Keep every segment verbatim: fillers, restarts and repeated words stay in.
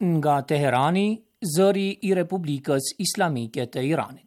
Nga Teherani, zëri I Republikës Islamike të Iranit.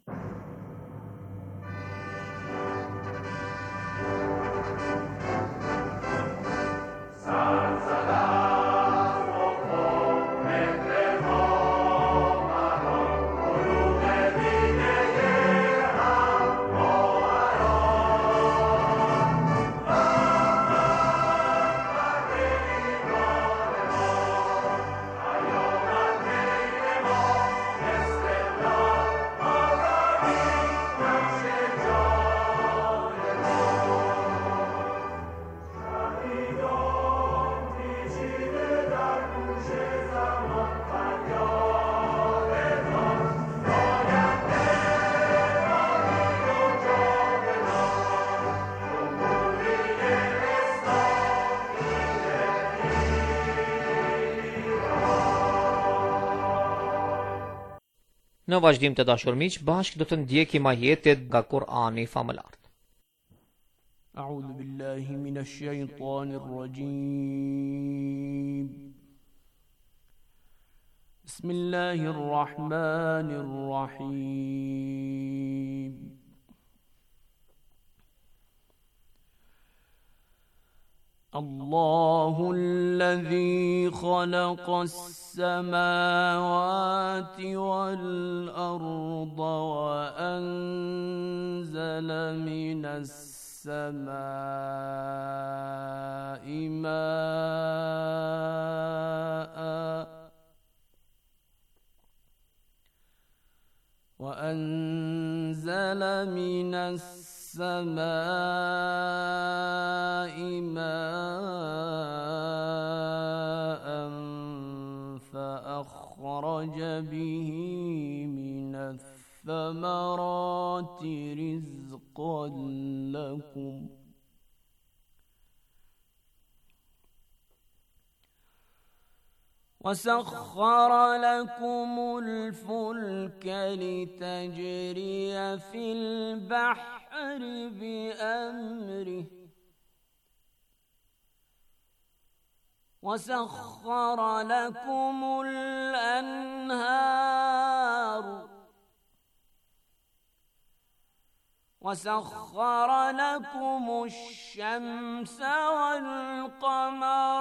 Në vazhdim të dashur miq, bashkë do të ndjekim ajetet nga Kur'ani famëlar. A'udhu billahi minash shaitanir rajim. Bismillahir rahmanir rahim. الله الذي خلق السماوات والأرض وأنزل من السماء ماء وأنزل من السماء ماء فأخرج به من الثمرات رزقا لكم وسخر لكم الفلك لتجري في البحر بأمره وسخر لكم الأنهار وسخر لكم الشمس والقمر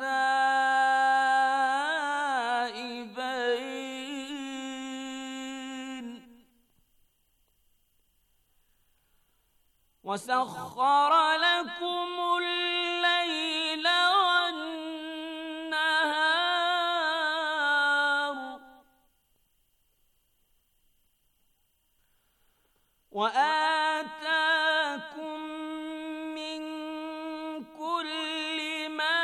دائبين وسخر لكم الليل والنهار وآتاكم من كل ما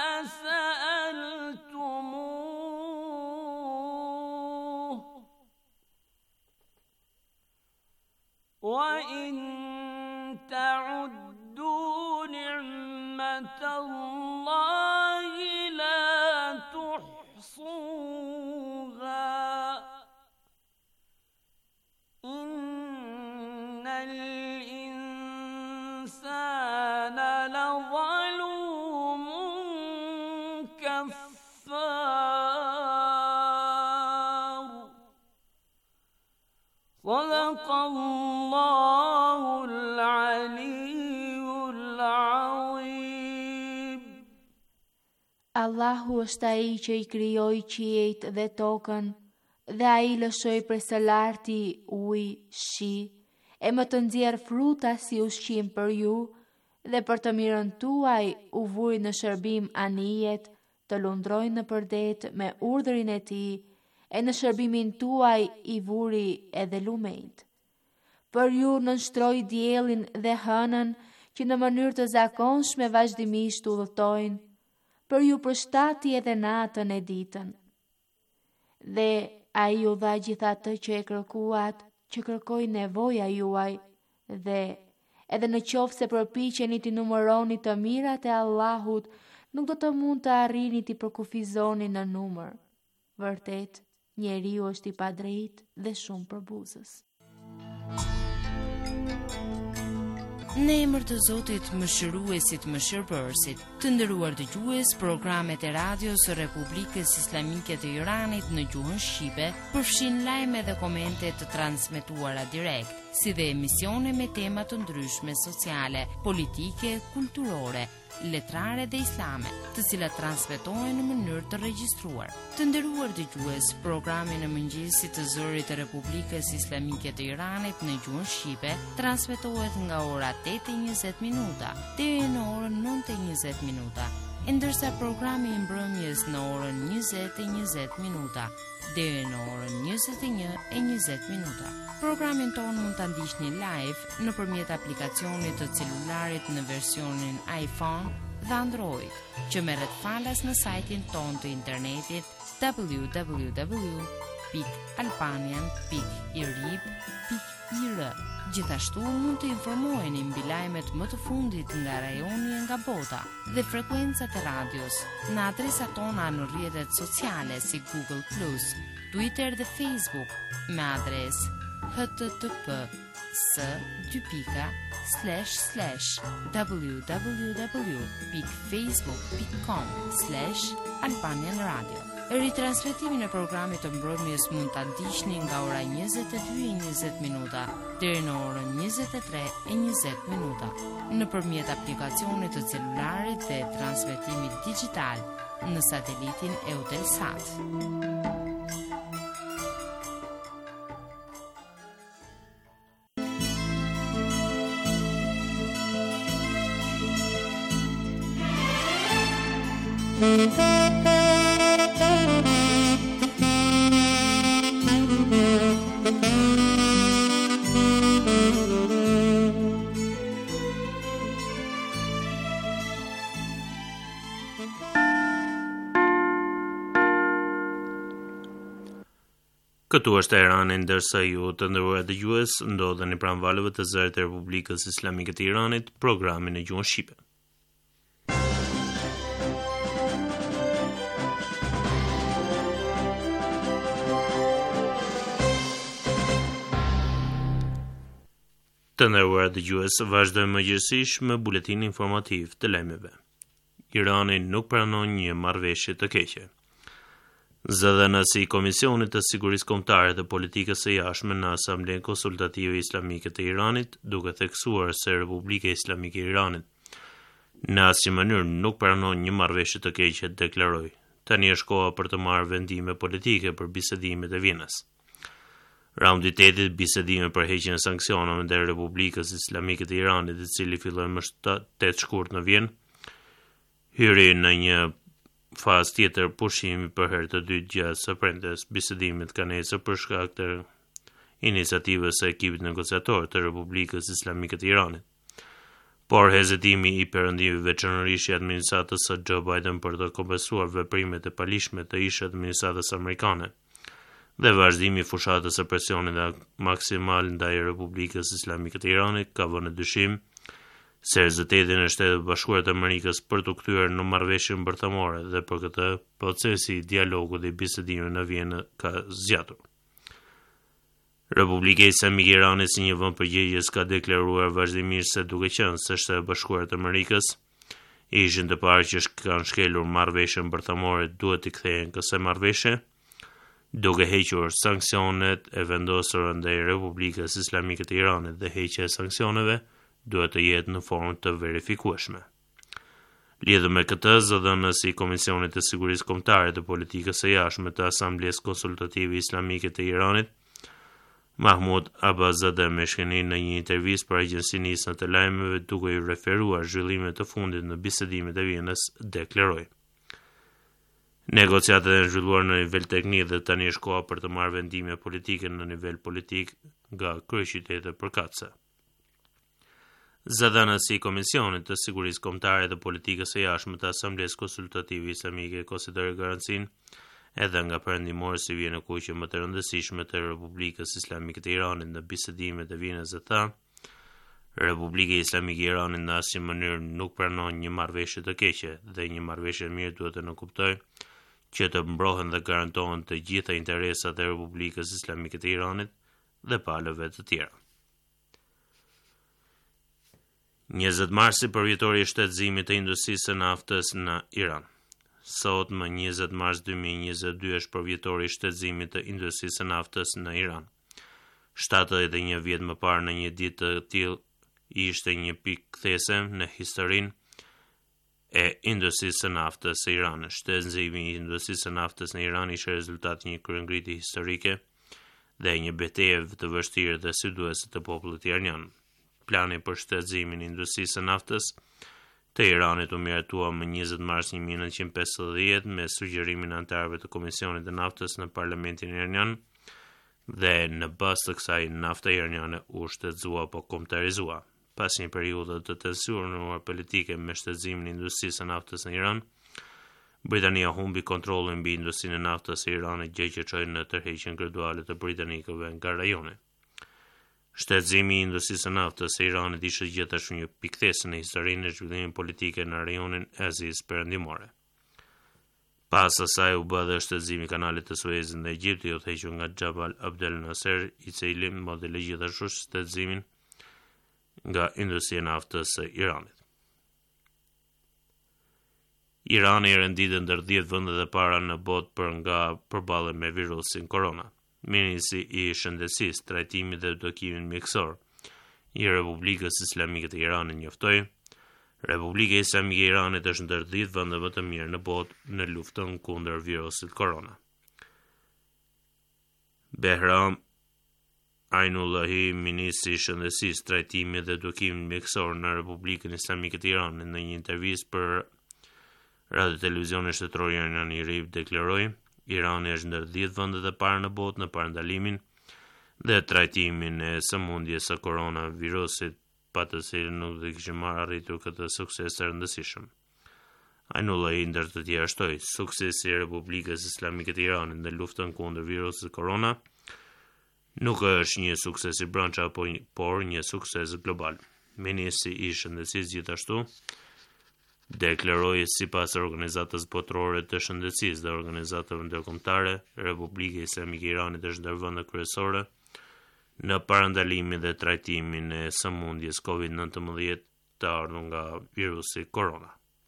سألتموه وإن تعدوا نعمة الله لا تحصوها إن الإنسان لظلوم كفار صدق الله العلي العظيم. Allahu është ai që I krijoi qiejt dhe tokën, dhe ai lëshoi për së larti ujë, shi, e më të nxjerr fruta si ushqim për ju, dhe për të mirën tuaj u vuri në shërbim anijet, të lundrojnë në përdet me urdhrin e tij, e në shërbimin tuaj I vuri edhe lumejt. Për ju nënshtroi diellin dhe hënën që në mënyrë të zakonshme vazhdimisht udhëtojnë, për ju përshtati edhe natën e ditën. Dhe ai ju dha gjithatë që e kërkuat, që kërkoi nevoja juaj, dhe edhe në qoftë se përpiqeni të numëroni të mirat e Allahut, nuk do të mund të arrini të përkufizoni në numër. Vërtet, njeriu është I padrejtë dhe shumë përbuzës. Në emër të Zotit Mëshiruesit Mëshirbërësit, të nderuar dëgjues, programet e radios së Republikës Islamike të Iranit në gjuhën shqipe përfshin lajme dhe komente të transmetuara direkt, si dhe emisione me tema të ndryshme sociale, politike, kulturore, letrare dhe islame, të cilat transmetohen në mënyrë të regjistruar. Të nderuar dëgjues, programi në mëngjesit të zërit të Republikës Islamike të Iranit në gjuhën shqipe transmetohet nga ora tetë e njëzet minuta deri në orën nëntë e njëzet minuta, ndërsa programi i mbrëmjes në orën njëzet e njëzet minuta deri në orën njëzet e një e njëzet minuta. Programin tonë mund ta ndiqni live nëpërmjet aplikacionit të celularit në versionin iPhone dhe Android, që merret falas në sajtin tonë të internetit w w w pikë albanian pikë irib pikë i r. Gjithashtu mund të informoheni mbi lajmet më të fundit nga rajoni e nga bota dhe frekuencat e radios në adresat tona në rrjetet sociale si Google plus, Twitter dhe Facebook me adresë h t t p s dy pika slash slash w w w pikë facebook pikë com slash albanian radio. Ritransmetimin e programit të mbrëmjes mund ta ndiqni nga ora njëzet e dy e njëzet minuta deri në orën njëzet e tre e njëzet minuta nëpërmjet aplikacionit të celularit dhe transmetimit digjital në satelitin Eutelsat. Këtu është Irani, ndërsa ju të nderuar dëgjues ndodheni pranë valëve të zërit të Republikës Islamike të Iranit, programin në gjuhën shqipe. Të nderuar dëgjues, vazhdojmë mëngjesisht me buletin informativ të lajmeve. Irani nuk pranon një marrëveshje të keqe. Zëdhënësi i Komisionit të Sigurisë Kombëtare dhe Politikës së Jashtme në Asamblenë Konsultative Islamike të Iranit, duke theksuar se Republika Islamike e Iranit në asnjë mënyrë nuk pranon një marrëveshje të keqe, deklaroi. Tani është koha për të marrë vendime politike për bisedimet e Vienës. Raundi i tetit bisedime për heqjen e sanksioneve ndaj Republikës Islamike të Iranit, i cili filloi më tetë shkurt në Vjenë, hyri në një fazë tjetër pushimi për herë të dytë gjatë së premtes. Bisedimet kanë ecur për shkak të iniciativës së ekipit negociator të Republikës Islamike të Iranit. Por hezitimi i perëndimeve, veçanërisht i administratës së Joe Biden për të kompensuar veprimet e palishme të ish administratës amerikane dhe vazhdimi i fushatës së presionit maksimal ndaj Republikës Islamike të Iranit ka vënë dyshim se rezultatin e Shtetit Bashkuar të Amerikës për të kthyer në marrëveshjen bërthamore dhe për këtë procesi i dialogut dhe bisedimeve në Vjenë ka zgjatur. Republika Islamike e Iranit si një vend përgjegjës ka deklaruar vazhdimisht se duke qenë se Shtetet Bashkuar të Amerikës ishin të parë që kanë shkelur marrëveshjen bërthamore, duhet të kthehen kësaj marrëveshje, duke hequr sanksionet e vendosura ndaj Republikës Islamike të Iranit dhe heqja e sanksioneve duhet të jetë në formë të verifikueshme. Lidhur me këtë, zëdhënësi i Komisionit të Sigurisë Kombëtare dhe Politikës së Jashtme të Asamblesë Konsultative Islamike të Iranit, Mahmoud Abbaszadeh Meshkini, në një intervistë për agjencinë isme të lajmeve duke i referuar zhvillimet të fundit në bisedimet e Vienës, deklaroi: Negociatat janë zhvilluar në nivel teknik dhe tani është koha për të marrë vendime politike në nivel politik nga kryeqytetet përkatëse. Zëdhënësi i Komisionit të Sigurisë Kombëtare dhe Politikës së Jashtme të Asamblesë Konsultative Islamike konsideroi garancinë edhe nga perëndimorë si Vjenë ku që më të rëndësishme të Republikës Islamike të Iranit në bisedimet e Vienës dhe tha: Republika Islamike e Iranit në asnjë mënyrë nuk pranon një marrëveshje të keqe dhe një marrëveshje e mirë duhet të nënkuptojë që të mbrohen dhe garantohen të gjitha interesat e Republikës Islamike të Iranit dhe palëve të tjera. njëzet marsi përvjetori i shtetëzimit të industrisë së naftës në Iran. Sot më njëzet mars dy mijë e njëzet e dy është përvjetori i shtetëzimit të industrisë së naftës në Iran. shtatëdhjetë e një vjet më parë në një ditë të tillë ishte një pikë kthese në historinë e industrisë së naftës së Iranit. Shtetëzimi i industrisë së naftës në Iran ishte rezultati i një kryengritje historike dhe një betejë të vështirë dhe sfiduese të popullit iranian. Plani për shtetëzimin e industrisë së naftës të Iranit u miratua më njëzet mars një mijë e nëntëqind e pesëdhjetë me sugjerimin e anëtarëve të Komisionit të Naftës në Parlamentin iranian dhe në bazë të kësaj nafta iraniane u shtetëzua apo kombëtarizua. Pas një periudhe të tensionuar politike me shtetëzimin e industrisë së naftës në Iran, Britania humbi kontrollin mbi industrinë e naftës së Iranit, gjë që çoi në tërheqjen graduale të britanikëve nga rajoni. Shtetëzimi i industrisë së naftës së Iranit ishte gjithashtu një pikë kthese në historinë e zhvillimit politik në rajonin e Azisë Perëndimore. Pas asaj u bë dhe shtetëzimi i kanalit të Suezit në Egjipt, i udhëhequr nga Jabal Abdel Nasser, i cili modeli gjithashtu shtetëzimin nga industria e naftës së Iranit. Irani i renditë ndër dhjetë vendet e para në botë për nga përballje me virusin korona. Ministri i Shëndetësisë, Trajtimit dhe Edukimit Mjekësor i Republikës Islamike të Iranit njoftoi, Republika Islamike e Iranit është ndër dhjetë vendet më të mirë në botë në luftën kundër virusit korona. Behram Ainullahi, ministri i Shëndetësisë, Trajtimit dhe Edukimit Mjekësor në Republikën Islamike të Iranit, në një intervistë për radio televizionin shtetëror iranian I R I B deklaroi, Irani është ndër dhjetë vendet e para në botë në parandalimin dhe trajtimin e sëmundjes së koronavirusit, pa të cilën nuk do kishte marrë arritur këtë sukses të rëndësishëm. Ainullahi ndër të tjerë shtoi, suksesi i Republikës Islamike të Iranit në luftën kundër virusit korona nuk është një sukses i brendshëm, por një sukses global. Ministri i Shëndetësisë gjithashtu deklaroi sipas organizatës botërore të shëndetësisë dhe organizatave ndërkombëtare, Republika Islamike e Iranit është ndër vendet kryesore në parandalimin dhe trajtimin e sëmundjes covid nëntëmbëdhjetë të ardhur nga virusi korona.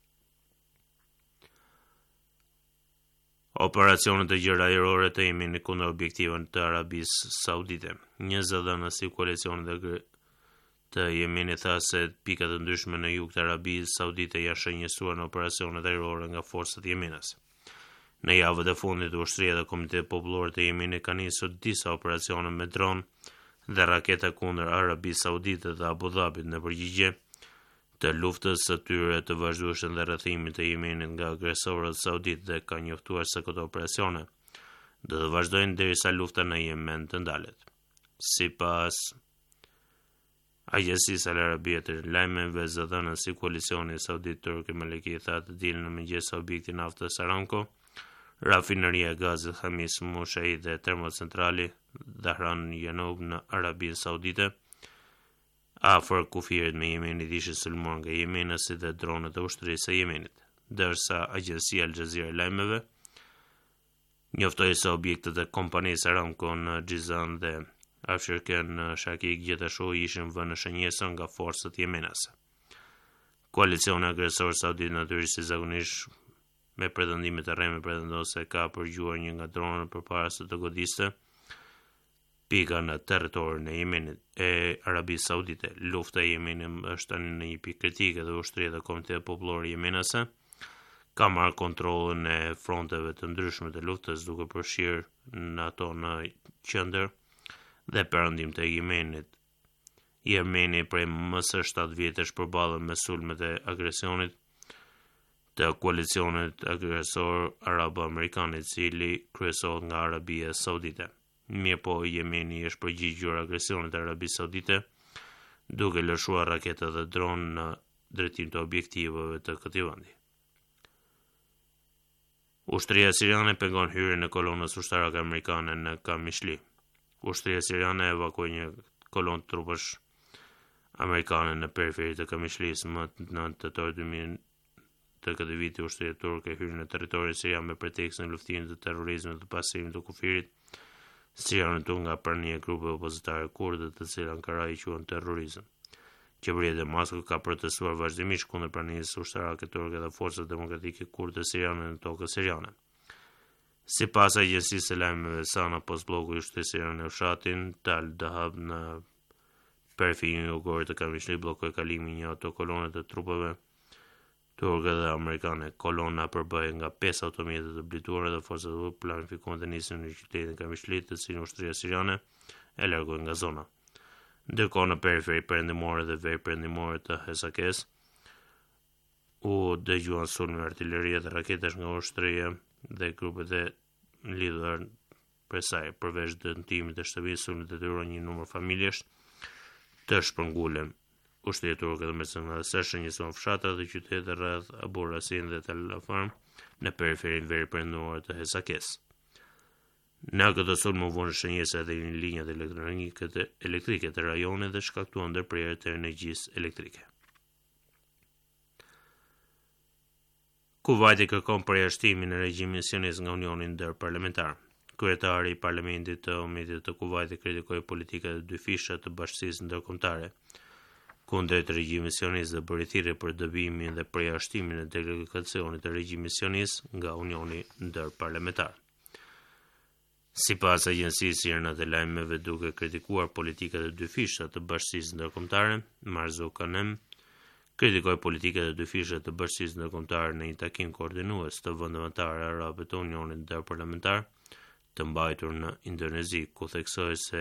Operacionet e gjera ajrore të Yemenit kundër objektivave të Arabisë Saudite. Një zëdhënës i koalicionit të Yemenit tha se pikat të ndryshme në jug të Arabisë Saudite janë shënjestuar në operacionet ajrore nga forcat yemenase. Në javët e fundit, ushtria dhe Komiteti Popullor të Yemenit kanë nisur disa operacione me dron dhe raketa kundër Arabisë Saudite dhe Abu Dhabit në përgjigje të luftës së tyre të vazhdueshme dhe rrethimit të Yemenit nga agresorët saudit, dhe ka njoftuar se këto operacione do të vazhdojnë derisa lufta në Yemen të ndalet. Sipas Agjencisë Al Arabia të lajmeve, zëdhënës i koalicionit saudit turk Maliki tha të dilën në mëngjes se objekti naftës Aramco, rafineria e gazit Khamis Mushahid dhe termocentrali Dhahran Yanub në Arabinë Saudite, afër kufirit me Yemenit, ishin sulmuar nga yemenësit dhe dronet e ushtrisë së Yemenit, ndërsa agjencia Al Jazeera e lajmeve njoftoi se objektet e kompanisë Aramco në Xizan dhe Afshirken në Shakik gjithashtu ishin vënë në shënjesë nga forcat yemenase. Koalicioni agresor saudit natyrisht zakonisht me pretendime të rreme pretendon se ka përgjuar një nga dronët përpara se të godiste pika në territorin e Yemenit e Arabisë Saudite. Lufta e Yemenit është tani në një pikë kritike dhe ushtria dhe Komiteti Popullor yemenase ka marrë kontrollin e fronteve të ndryshme të luftës, duke përfshirë në ato në qendër dhe perëndim të Yemenit. Yemeni prej më së shtatë vjetësh përballën me sulmet e agresionit të koalicionit agresor arabo-amerikan, I cili kryesohet nga Arabia Saudite. Mirë po, Yemeni është përgjigjur agresionit të Arabisë Saudite duke lëshuar raketa dhe dronë në drejtim të objektiveve të këtij vendi. Ushtria siriane pengon hyrjen e kolonës ushtarake amerikane në Kamishli. Ushtria siriane evakuoi një kolonë trupash amerikane në periferi të Kamishlis më nëntë tetor dy mijë të këtij viti. Ushtria turke hyri në territorin sirian me pretekstin e luftimit të terrorizmit dhe pasrimit të kufirit sirian nga prania e grupeve opozitare kurde, të cilat Ankara I quajnë terrorizëm. Qeveria e Damasku ka protestuar vazhdimisht kundër pranisë ushtarake turke dhe forcat demokratike kurde siriane në tokën siriane. Sipas agjencisë së lajmeve Sana, postbloku i shtetit sirian e fshatin Tal Dahab në periferin jugore të Kamishlit bllokoi kalimin një autokolone të trupave turke dhe amerikane. Kolona përbëhej nga pesë automjete të blituara dhe forcat e planifikuan të nisin në qytetin e Kamishlit, të cilin ushtria siriane e largoi nga zona. Ndërkohë në periferi perëndimore dhe veri perëndimore të Hesakes u dëgjuan sulme artillerie dhe raketash nga ushtria dhe grupet e lidhur prej saj. Përveç dëmtimit të shtëpisë, sulmet detyruan një numër familjesh të shpërngulen. Ushtria turke dhe mercenarësh shënjësuan fshatra dhe qytete rreth Abu Rasin dhe Tel Afar në periferin veri perëndimore të Hesakes. Në këtë sulm u vonë shënjesa edhe një linjat elektrike të elektrike të rajonit dhe shkaktuan ndërprerje të energjisë elektrike. Kuvajti kërkon përjashtimin e regjimin sionist nga Unioni Ndërparlamentar. Kryetari i Parlamentit të Umetit të Kuvajtit kritikoi politikat e dy fisha të bashkësisë ndërkombëtare kundrejt regjimit sionist dhe bëri thirrje për dobimin dhe përjashtimin e delegacionit të regjimit sionist nga Unioni Ndërparlamentar. Sipas agjencisë siriane të lajmeve, duke kritikuar politikat e dy fisha të bashkësisë ndërkombëtare, Marzukanem kritikoi politikat e dy fisha të bashkësisë ndërkombëtare në një takim koordinues të vendeve anëtare arabe të Unionit Ndërparlamentar të mbajtur në Indonezi, ku theksoi se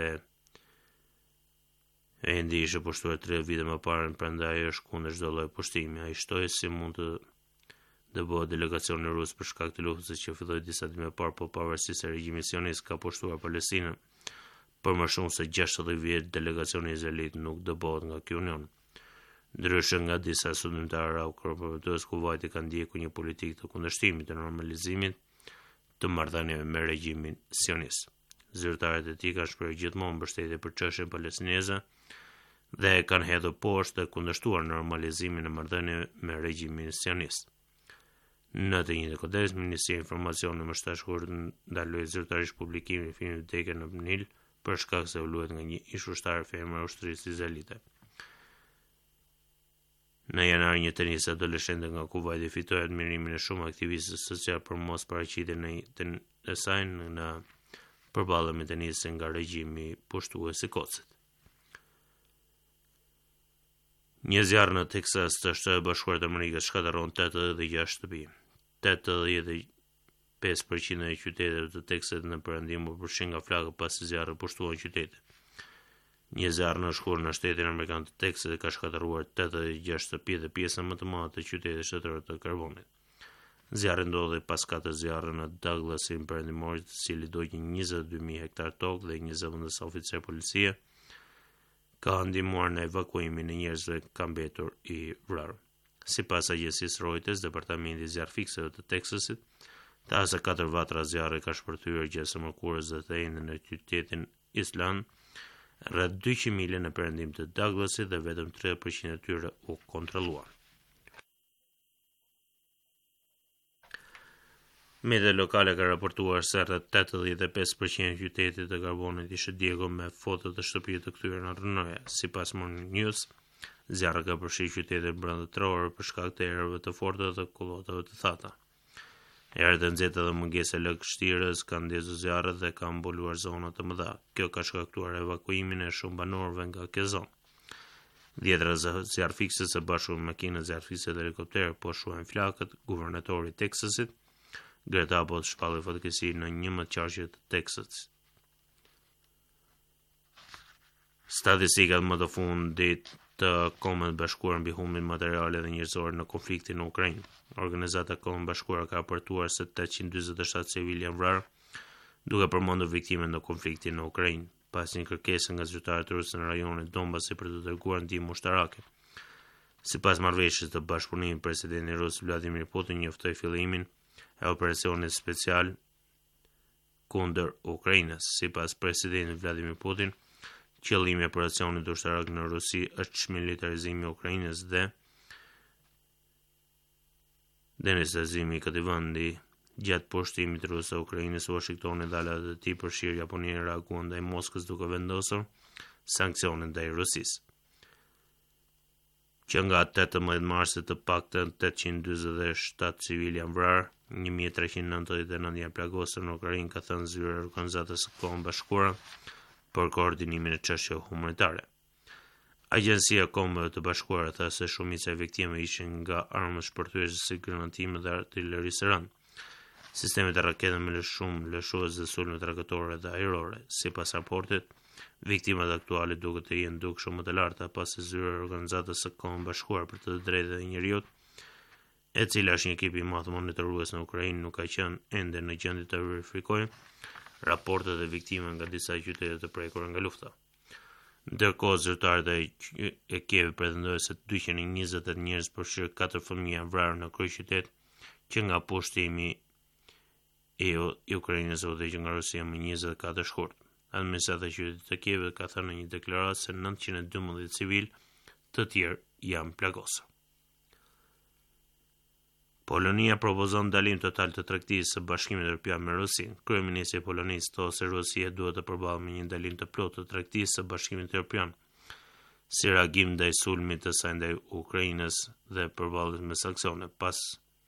e ndi ishte pushtuar tre vite më parë, prandaj është kundër çdo lloji pushtimi. Ai shtoi si mund të dëbohet delegacioni rus për shkak të luftës që filloi disa ditë më parë, po pavarësisht se regjimi sionist ka pushtuar Palestinën për më shumë se gjashtëdhjetë vjet, delegacioni izraelit nuk dëbohet nga ky union. Ndryshe nga disa studimtarë arab-kooperativës, Kuvajti ka ndjekur një politikë të kundërshtimit të normalizimit të marrëdhënieve me regjimin sionist. Zyrtarët e tij kanë shprehur gjithmonë mbështetje për çështjen palestineze dhe kanë hedhur poshtë dhe kundërshtuar normalizimin e marrëdhënieve me regjimin sionist. Në të njëjtën kontekst, Ministria e Informacionit më shtash kur ndaloi zyrtarisht publikimin e filmit Vdekja në Nil për shkak se u luhet nga një ish ushtar femër e ushtrisë izraelite. Në janar, një teniste adoleshente nga Kuvajti fitoi admirimin e shumë aktivistëve social për mos paraqitjen e saj në përballje me teniste nga regjimi pushtues i Kocit. Një zjarr në Texas të Shtetit Bashkuar të Amerikës shkatërron tetëdhjetë e gjashtë shtëpi. tetëdhjetë e pesë përqind e qyteteve të Texasit në perëndim u përfshin nga flakët pasi zjarri pushtuan qytetin. Një zjarr në shkurt në shtetin amerikan të Texasit ka shkatëruar tetëdhjetë e gjashtë shtëpi dhe pjesën më të madhe të qytetit shtetëror të karbonit. Zjarri ndodhi pas katër zjarre në Douglasin perëndimor, i cili dogji njëzet e dy mijë hektar tokë dhe një zëvendës oficer policie ka ndihmuar në evakuimin e njerëzve që kanë mbetur i vrarë. Sipas agjencisë Reuters, departamenti i zjarrfikseve të Texasit tha se katër vatra zjarri ka shpërthyer gjatë mërkurës dhe të ende në qytetin Island, rreth dyqind milë në perëndim të Douglasit dhe vetëm tridhjetë përqind e tyre u kontrolluan. Media lokale ka raportuar se rreth tetëdhjetë e pesë përqind e qytetit të karbonit ishte djegur me foto të shtëpive të kthyer në rrënoja. Sipas Morning News, zjarri ka përfshirë qytetet brendërore për shkak të erëve të forta dhe kullotave të thata. Erët e nxehta dhe mungesa e lëgështirës kanë ndezur zjarret dhe kanë mbuluar zona të mëdha. Kjo ka shkaktuar evakuimin e shumë banorëve nga kjo zonë. Dhjetra zjarrfikse së bashku me makinë zjarrfikse dhe helikoptere po shuajnë flakët. Guvernatori i Texasit, Greg Abbott, shpalli fatkeqësi në njëmbëdhjetë qarqe të Texasit. Statistikat më të fundit të Kombeve Bashkuara mbi humbjen materiale dhe njerëzore në konfliktin në Ukrainë. Organizata e Kombeve Bashkuara ka raportuar se tetëqind e dyzet e shtatë civil janë vrarë, duke përmendur viktimet në konfliktin në Ukrainë, pas një kërkese nga zyrtarët rusë në rajonin Donbasi për të dërguar ndihmë ushtarake. Sipas marrëveshjes të bashkëpunimit, presidenti rus Vladimir Putin njoftoi fillimin e operacionit special kundër Ukrainës. Sipas presidentit Vladimir Putin, qëllimi i operacionit ushtarak në Rusi është çmilitarizimi i Ukrainës dhe denestabilizimi i këtij vendi. Gjatë pushtimit rus të Ukrainës, Washingtoni dhe aleat e tij përfshirë Japoninë reaguan ndaj Moskës duke vendosur sanksione ndaj Rusisë. që nga tetëmbëdhjetë marsit të paktën tetëqind e dyzet e shtatë civil janë vrarë, një mijë e treqind e nëntëdhjetë e nëntë janë plagosur në Ukrainë, ka thënë zyra e Organizatës së Kombeve Bashkuara për koordinimin e çështjeve humanitare. Agjencia e Kombeve të Bashkuara tha se shumica e viktimave ishin nga armët shpërthyese si granatime dhe artillerisë rënd. Sistemet e raketeve me lëshum, lëshues dhe sulmet raketore dhe ajrore, sipas raportit, viktimat aktuale duket të jenë dukshëm më të larta pasi zyra e Organizatës së Kombeve Bashkuara për të drejtat e njerëzit, e cila është një ekip i madh monitorues në Ukrainë, nuk ka qenë ende në gjendje të verifikojë raportet e viktimave nga disa qytete të prekura nga lufta. Ndërkohë, zyrtarët e Kievit pretendojnë se dyqind e njëzet e tetë njerëz përfshirë katër fëmijë janë vrarë në kryeqytet, që nga pushtimi i Ukrainës u udhëheqën nga Rusia më njëzet e katër shkurt. Administrata e qytetit të Kievit ka thënë në një deklaratë se nëntëqind e dymbëdhjetë civil të tjerë janë plagosur. Polonia propozon ndalim total të tregtisë së Bashkimit Evropian me Rusinë. Kryeministri i Polonisë thotë se Rusia duhet të përballet me një ndalim të plotë të tregtisë së Bashkimit Evropian, si reagim ndaj sulmit të saj ndaj Ukrainës dhe përballjes me sanksione pas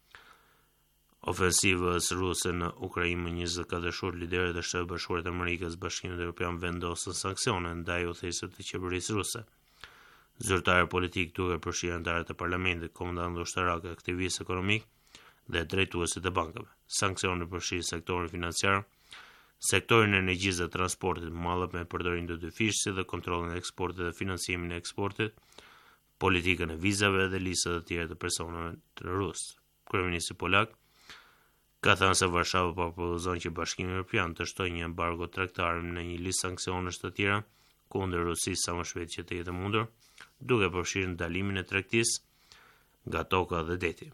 ofensivës ruse në Ukrainë më njëzet e katër shkurt. Liderët e Shtetit Bashkuar të Amerikës, Bashkimit Evropian vendosën sanksione ndaj udhëheqësve të qeverisë ruse. Zyrtarë politik duke përfshirë anëtarët e parlamentit, komandantë ushtarak, aktivistë ekonomik dhe drejtuesit e bankave. Sanksionet përfshirë sektorin financiar, sektorin e energjisë dhe transportit, mallet me përdorim të dyfish, si dhe kontrollin e eksportit dhe financimin e eksportit, politikën e vizave dhe listat e tjera të personave të rusë. Kryeministri polak ka thënë se Varshava po propozon që Bashkimi Evropian të shtojë një embargo tregtar në një listë sanksionesh të tjera kundër Rusisë sa më shpejt që të jetë mundur, duke përfshirë ndalimin e tregtisë nga toka dhe deti.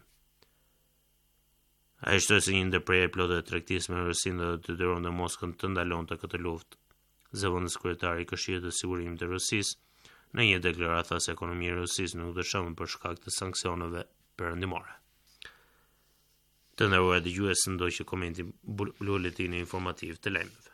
Ai shtoi se një ndërprerje plotë e tregtisë me Rusinë do të detyronte Moskën të ndalonte këtë luftë. Zëvendës kryetari i Këshillit të Sigurimit të Rusisë në një deklaratë tha se ekonomia e Rusisë nuk do të shëmën për shkak të sanksioneve perëndimore. Të nderuar dëgjues, ndoqë komentin buletinin informativ të lajmeve.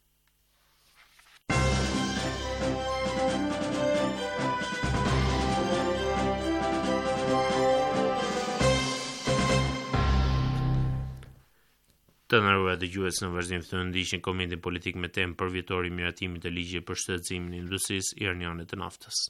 Të nderuar dëgjues, në vazhdim të ndiqni komentin politik me temë për vjetorin e miratimit të ligjit për shtetësimin e industrisë iraniane të naftës.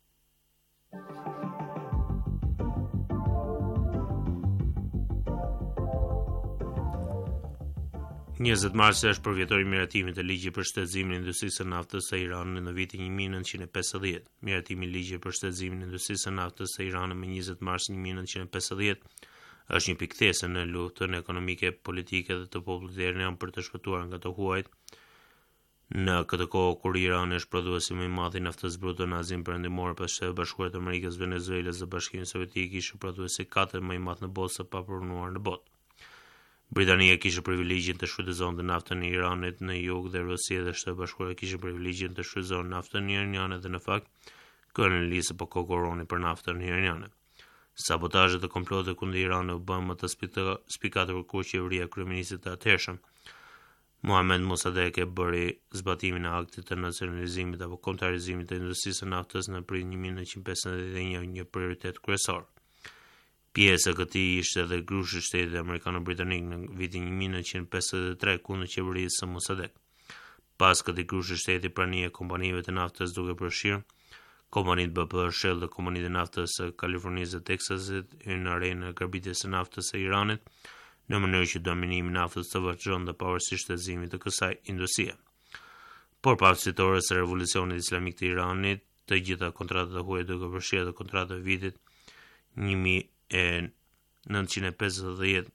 njëzet mars është për vjetorin e miratimit të ligjit për shtetësimin e industrisë së naftës së Iranit në vitin një mijë e nëntëqind e pesëdhjetë. Miratimi i ligjit për shtetësimin e industrisë së naftës së Iranit më njëzet mars një mijë e nëntëqind e pesëdhjetë është një pikthese në luftën ekonomike, politike dhe të popullit iranian për të shpëtuar nga të huajt. Në këtë kohë kur Irani është prodhuesi më i madh i naftës brute në Azinë Perëndimore pas Shtetit Bashkuar të Amerikës, Venezuelës dhe Bashkimit Sovjetik, ishte prodhuesi katërt më i madh në botë së papunuar në botë. Britania kishte privilegjin të shfrytëzonte naftën e Iranit në jug dhe Rusia dhe Shtetet Bashkuara kishte privilegjin të shfrytëzonin naftën iraniane dhe në fakt kolonialistë po konkurronin për naftën iraniane. Sabotazhet e komplotit kundër Iranit u bën më të spikatur kur qeveria e kryeministit të atëhershëm Mohamed Mossadegh e bëri zbatimin e aktit të nacionalizimit apo kontraktarizimit të industrisë së naftës në prill një mijë e nëntëqind e pesëdhjetë e një një prioritet kryesor. Pjesë e këtij ishte edhe grushi i shtetit amerikano-britanik në vitin një mijë e nëntëqind e pesëdhjetë e tre kundër qeverisë së Mossadegh. Pas këtij grushi i shtetit prania e kompanive të naftës duke përfshirë kompanitë B P, Shell dhe kompanitë e naftës së Kalifornisë dhe Teksasit hyn në arenën e grabitjes së naftës së Iranit në mënyrë që dominimi i naftës të vazhdonte pavarësisht shtetësimit të kësaj industrie. Por pas fitores së revolucionit islamik të Iranit, të gjitha kontratat e huaja duke përfshirë kontratat e vitit një mijë e nëntëqind e pesëdhjetë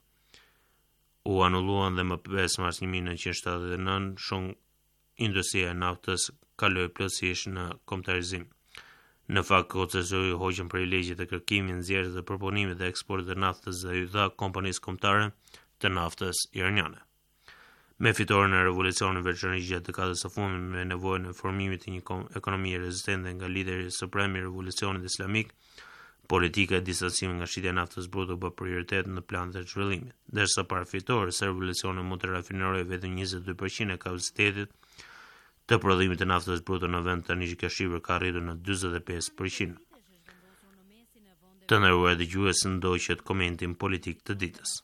u anulluan dhe më pesë mars një mijë e nëntëqind e shtatëdhjetë e nëntë shumë industria e naftës kaloi plotësisht në kombëtarizim. Në fakt, koncesioni hoqën privilegjet e kërkimit, nxjerrjes dhe proponimit dhe eksportit të naftës dhe i dha kompanisë kombëtare të naftës iraniane. Me fitoren e revolucionit veçanërisht gjatë dekadës së fundit me nevojën e formimit të një ekonomie rezistente nga lideri suprem i revolucionit islamik, politika e distancimit nga shitja e naftës brute u bë prioritet në planet e zhvillimit, ndërsa para fitores së revolucionit mund të rafinerojë vetëm njëzet e dy përqind e kapacitetit të prodhimit të naftës brute në vend tani që kjo shifër ka arritur në dyzet e pesë përqind. Të nderuar dëgjues, ndoqët komentin politik të ditës.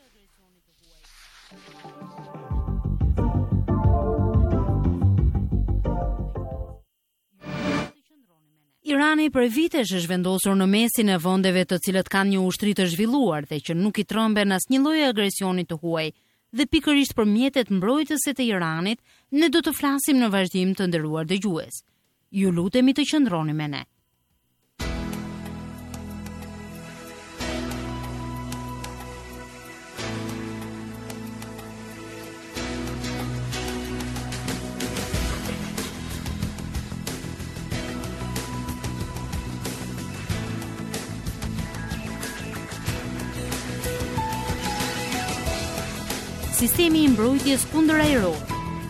Irani për vitesh është vendosur në mesin e vendeve të cilët kanë një ushtri të zhvilluar dhe që nuk i tremben asnjë lloj agresioni të huaj. Dhe pikërisht për mjetet mbrojtëse të Iranit, ne do të flasim në vazhdim, të nderuar dëgjues. Ju lutemi të qëndroni me ne. Sistemi i mbrojtjes kundër ajror.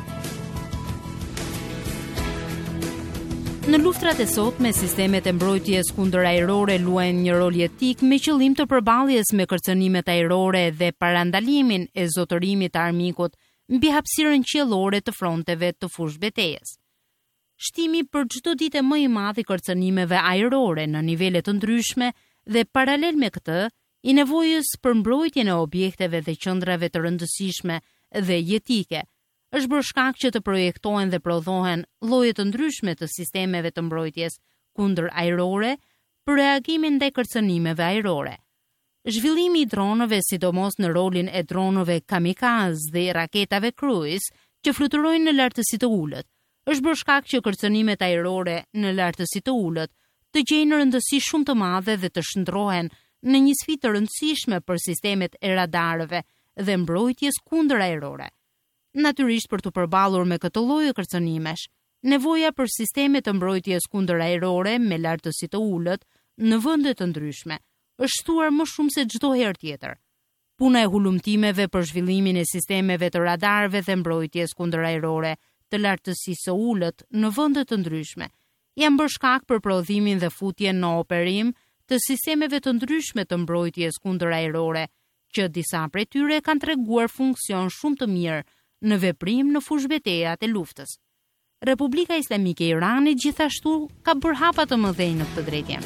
Në luftrat e sotme, sistemet e mbrojtjes kundër ajrore luajnë një rol jetik me qëllim të përballjes me kërcënimet ajrore dhe parandalimin e zotërimit të armikut mbi hapësirën qiellore të fronteve të fushë betejës. Shtimi për çdo ditë më i madh i kërcënimeve ajrore në nivele të ndryshme dhe paralel me këtë, i nevojës për mbrojtjen e objekteve dhe qendrave të rëndësishme dhe jetike, është bërë shkak që të projektohen dhe prodhohen lloje të ndryshme të sistemeve të mbrojtjes kundër ajrore për reagimin ndaj kërcënimeve ajrore. Zhvillimi i dronëve, sidomos në rolin e dronëve kamikaz dhe raketave cruise që fluturojnë në lartësi të ulët, është bërë shkak që kërcënimet ajrore në lartësi të ulët të gjejnë rëndësi shumë të madhe dhe të shndrohen në një sfidë të rëndësishme për sistemet e radarëve dhe mbrojtjes kundër ajrore. Natyrisht, për të përballur me këtë lloj kërcënimesh, nevoja për sisteme të mbrojtjes kundër ajrore me lartësi të ulët në vende të ndryshme është shtuar më shumë se çdo herë tjetër. Puna e hulumtimeve për zhvillimin e sistemeve të radarëve dhe mbrojtjes kundër ajrore të lartësisë së ulët në vende të ndryshme janë bërë shkak për prodhimin dhe futjen në operim të sistemeve të ndryshme të mbrojtjes kundër ajrore, që disa prej tyre kanë treguar funksion shumë të mirë në veprim në fushbetejat e luftës. Republika Islamike e Iranit gjithashtu ka bërë hapa të mëdhenj në këtë drejtim.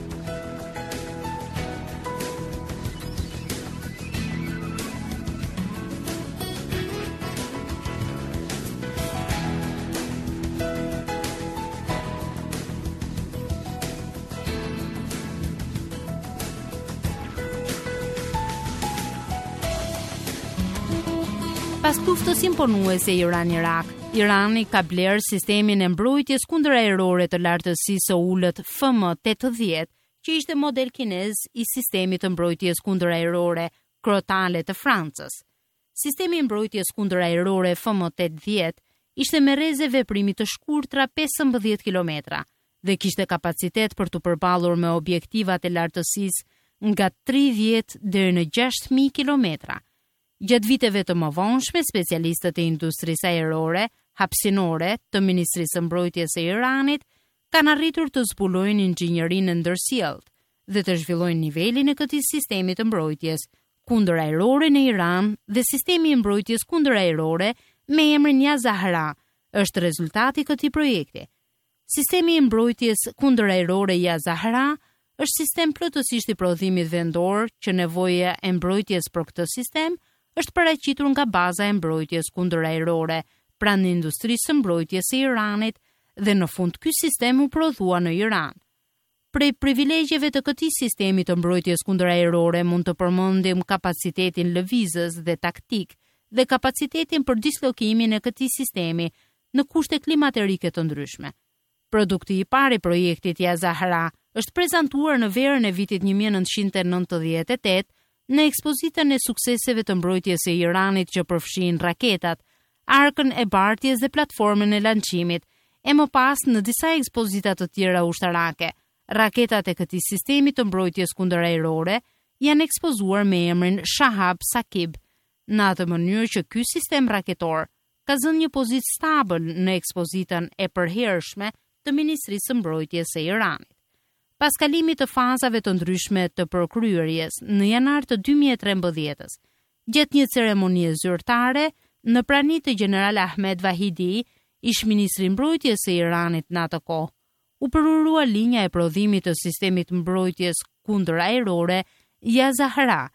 Pas luftës imponuese Iran-Irak, Irani ka blerë sistemin e mbrojtjes kundër ajrore të lartësisë së ulët F M tetëdhjetë, që ishte model kinez i sistemit të mbrojtjes kundër ajrore Crotale të Francës. Sistemi i mbrojtjes kundër ajrore F M tetëdhjetë ishte me rreze veprimi të shkurtra pesëmbëdhjetë kilometra dhe kishte kapacitet për të përballur me objektivat e lartësisë nga tridhjetë deri në gjashtëdhjetë mijë kilometra. Gjatë viteve të mëvonshme, specialistët e industrisë ajrore, hapësinore të Ministrisë së Mbrojtjes së Iranit kanë arritur të zbulojnë inxhinjerinë ndërsjellët dhe të zhvillojnë nivelin e këtij sistemi të mbrojtjes kundër ajrore në Iran, dhe sistemi i mbrojtjes kundër ajrore me emrin Ja Zahra është rezultati i këtij projekti. Sistemi i mbrojtjes kundër ajrore Ja Zahra është sistem plotësisht i prodhimit vendor që nevoja e mbrojtjes për këtë sistem është paraqitur nga baza e mbrojtjes kundër ajrore pranë industrisë së mbrojtjes së Iranit, dhe në fund ky sistem u prodhua në Iran. Prej privilegjeve të këtij sistemi të mbrojtjes kundër ajrore mund të përmendim kapacitetin lëvizës dhe taktik dhe kapacitetin për dislokimin e këtij sistemi në kushte klimaterike të ndryshme. Produkti i parë i projektit Ja Zahra është prezantuar në verën e vitit një mijë nëntëqind e nëntëdhjetë e tetë në ekspozitën e sukseseve të mbrojtjes së Iranit që përfshin raketat, arkën e bartjes dhe platformën e lançimit, e më pas në disa ekspozita të tjera ushtarake. Raketat e këtij sistemi të mbrojtjes kundër ajrore janë ekspozuar me emrin Shahab Sakib, në atë mënyrë që ky sistem raketor ka zënë një pozitë stabël në ekspozitën e përhershme të Ministrisë së Mbrojtjes së Iranit. Pas kalimit të fazave të ndryshme të përkryerjes në janar të dy mijë e trembëdhjetës, gjatë një ceremonie zyrtare në praninë të General Ahmed Vahidi, ish ministri i mbrojtjes së Iranit në atë kohë, u përurua linja e prodhimit të sistemit mbrojtjes kundër ajrore Ya Zahra.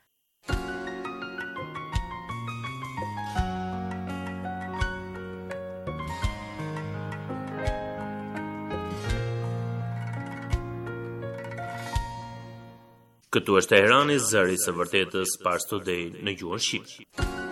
Këtu është Teherani, zëri së vërtetës, Pars Today në gjuhën shqipe.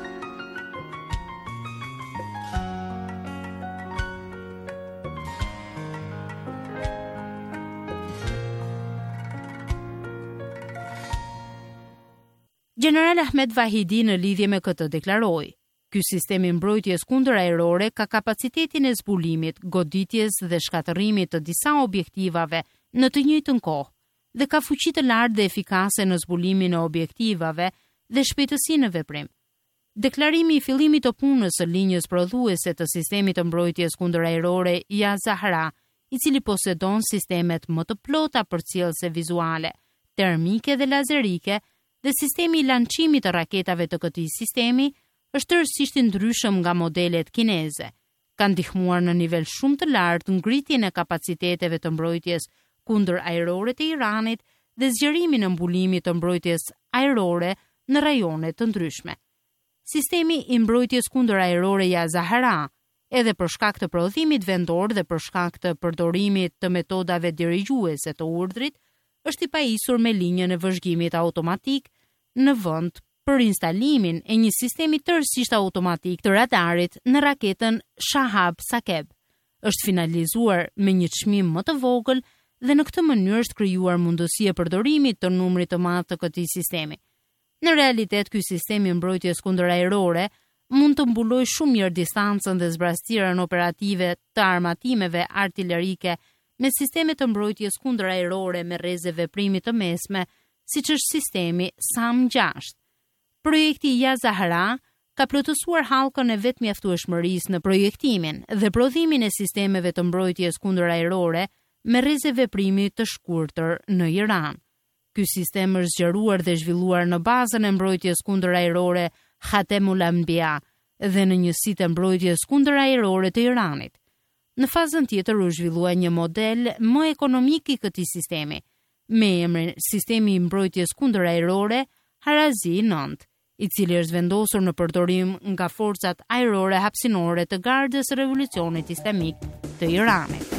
General Ahmed Vahidi në lidhje me këtë deklaroi: Ky sistemi mbrojtjes kundër ajrore ka kapacitetin e zbulimit, goditjes dhe shkatërrimit të disa objektivave në të njëjtën kohë dhe ka fuqi të lartë dhe efikase në zbulimin e objektivave dhe shpejtësi në veprim. Deklarimi i fillimit të punës së linjës prodhuese të sistemit të mbrojtjes kundër ajrore Ya Zahra, i cili posedon sistemet më të plota përcjellëse vizuale, termike dhe lazerike, dhe sistemi i lançimit të raketave të këtij sistemi është tërësisht i ndryshëm nga modelet kineze. Ka ndihmuar në nivel shumë të lartë ngritjen e kapaciteteve të mbrojtjes kundër ajrore të Iranit dhe zgjerimin e mbulimit të mbrojtjes ajrore në rajone të ndryshme. Sistemi i mbrojtjes kundër ajrore Ya Zahra, edhe për shkak të prodhimit vendor dhe për shkak të përdorimit të metodave dirigjuese të urdhrit, është i pajisur me linjën e vëzhgimit automatik në vend për instalimin e një sistemi tërësisht automatik të radarit në raketën Shahab Sakeb. Është finalizuar me një çmim më të vogël dhe në këtë mënyrë është krijuar mundësi e përdorimit të numrit të madh të këtij sistemi. Në realitet, ky sistem i mbrojtjes kundër ajrore mund të mbulojë shumë mirë distancën dhe zbrastirën operative të armatimeve artillerike me sisteme të mbrojtjes kundër ajrore me rreze veprimi të mesme, siç është sistemi SAM gjashtë. Projekti Ya Zahra ka plotësuar hallkën e vetmjaftueshmërisë në projektimin dhe prodhimin e sistemeve të mbrojtjes kundër ajrore me rreze veprimi të shkurtër në Iran. Ky sistem është zgjeruar dhe zhvilluar në bazën e mbrojtjes kundër ajrore Khatemul Anbiya dhe në njësitë e mbrojtjes kundër ajrore të Iranit. Në fazën tjetër u zhvillua një model më ekonomik i këtij sistemi, me emrin Sistemi i mbrojtjes kundër ajrore Harazi nënt, i cili është vendosur në përdorim nga forcat ajrore hapësinore të Gardës së Revolucionit Islamik të Iranit.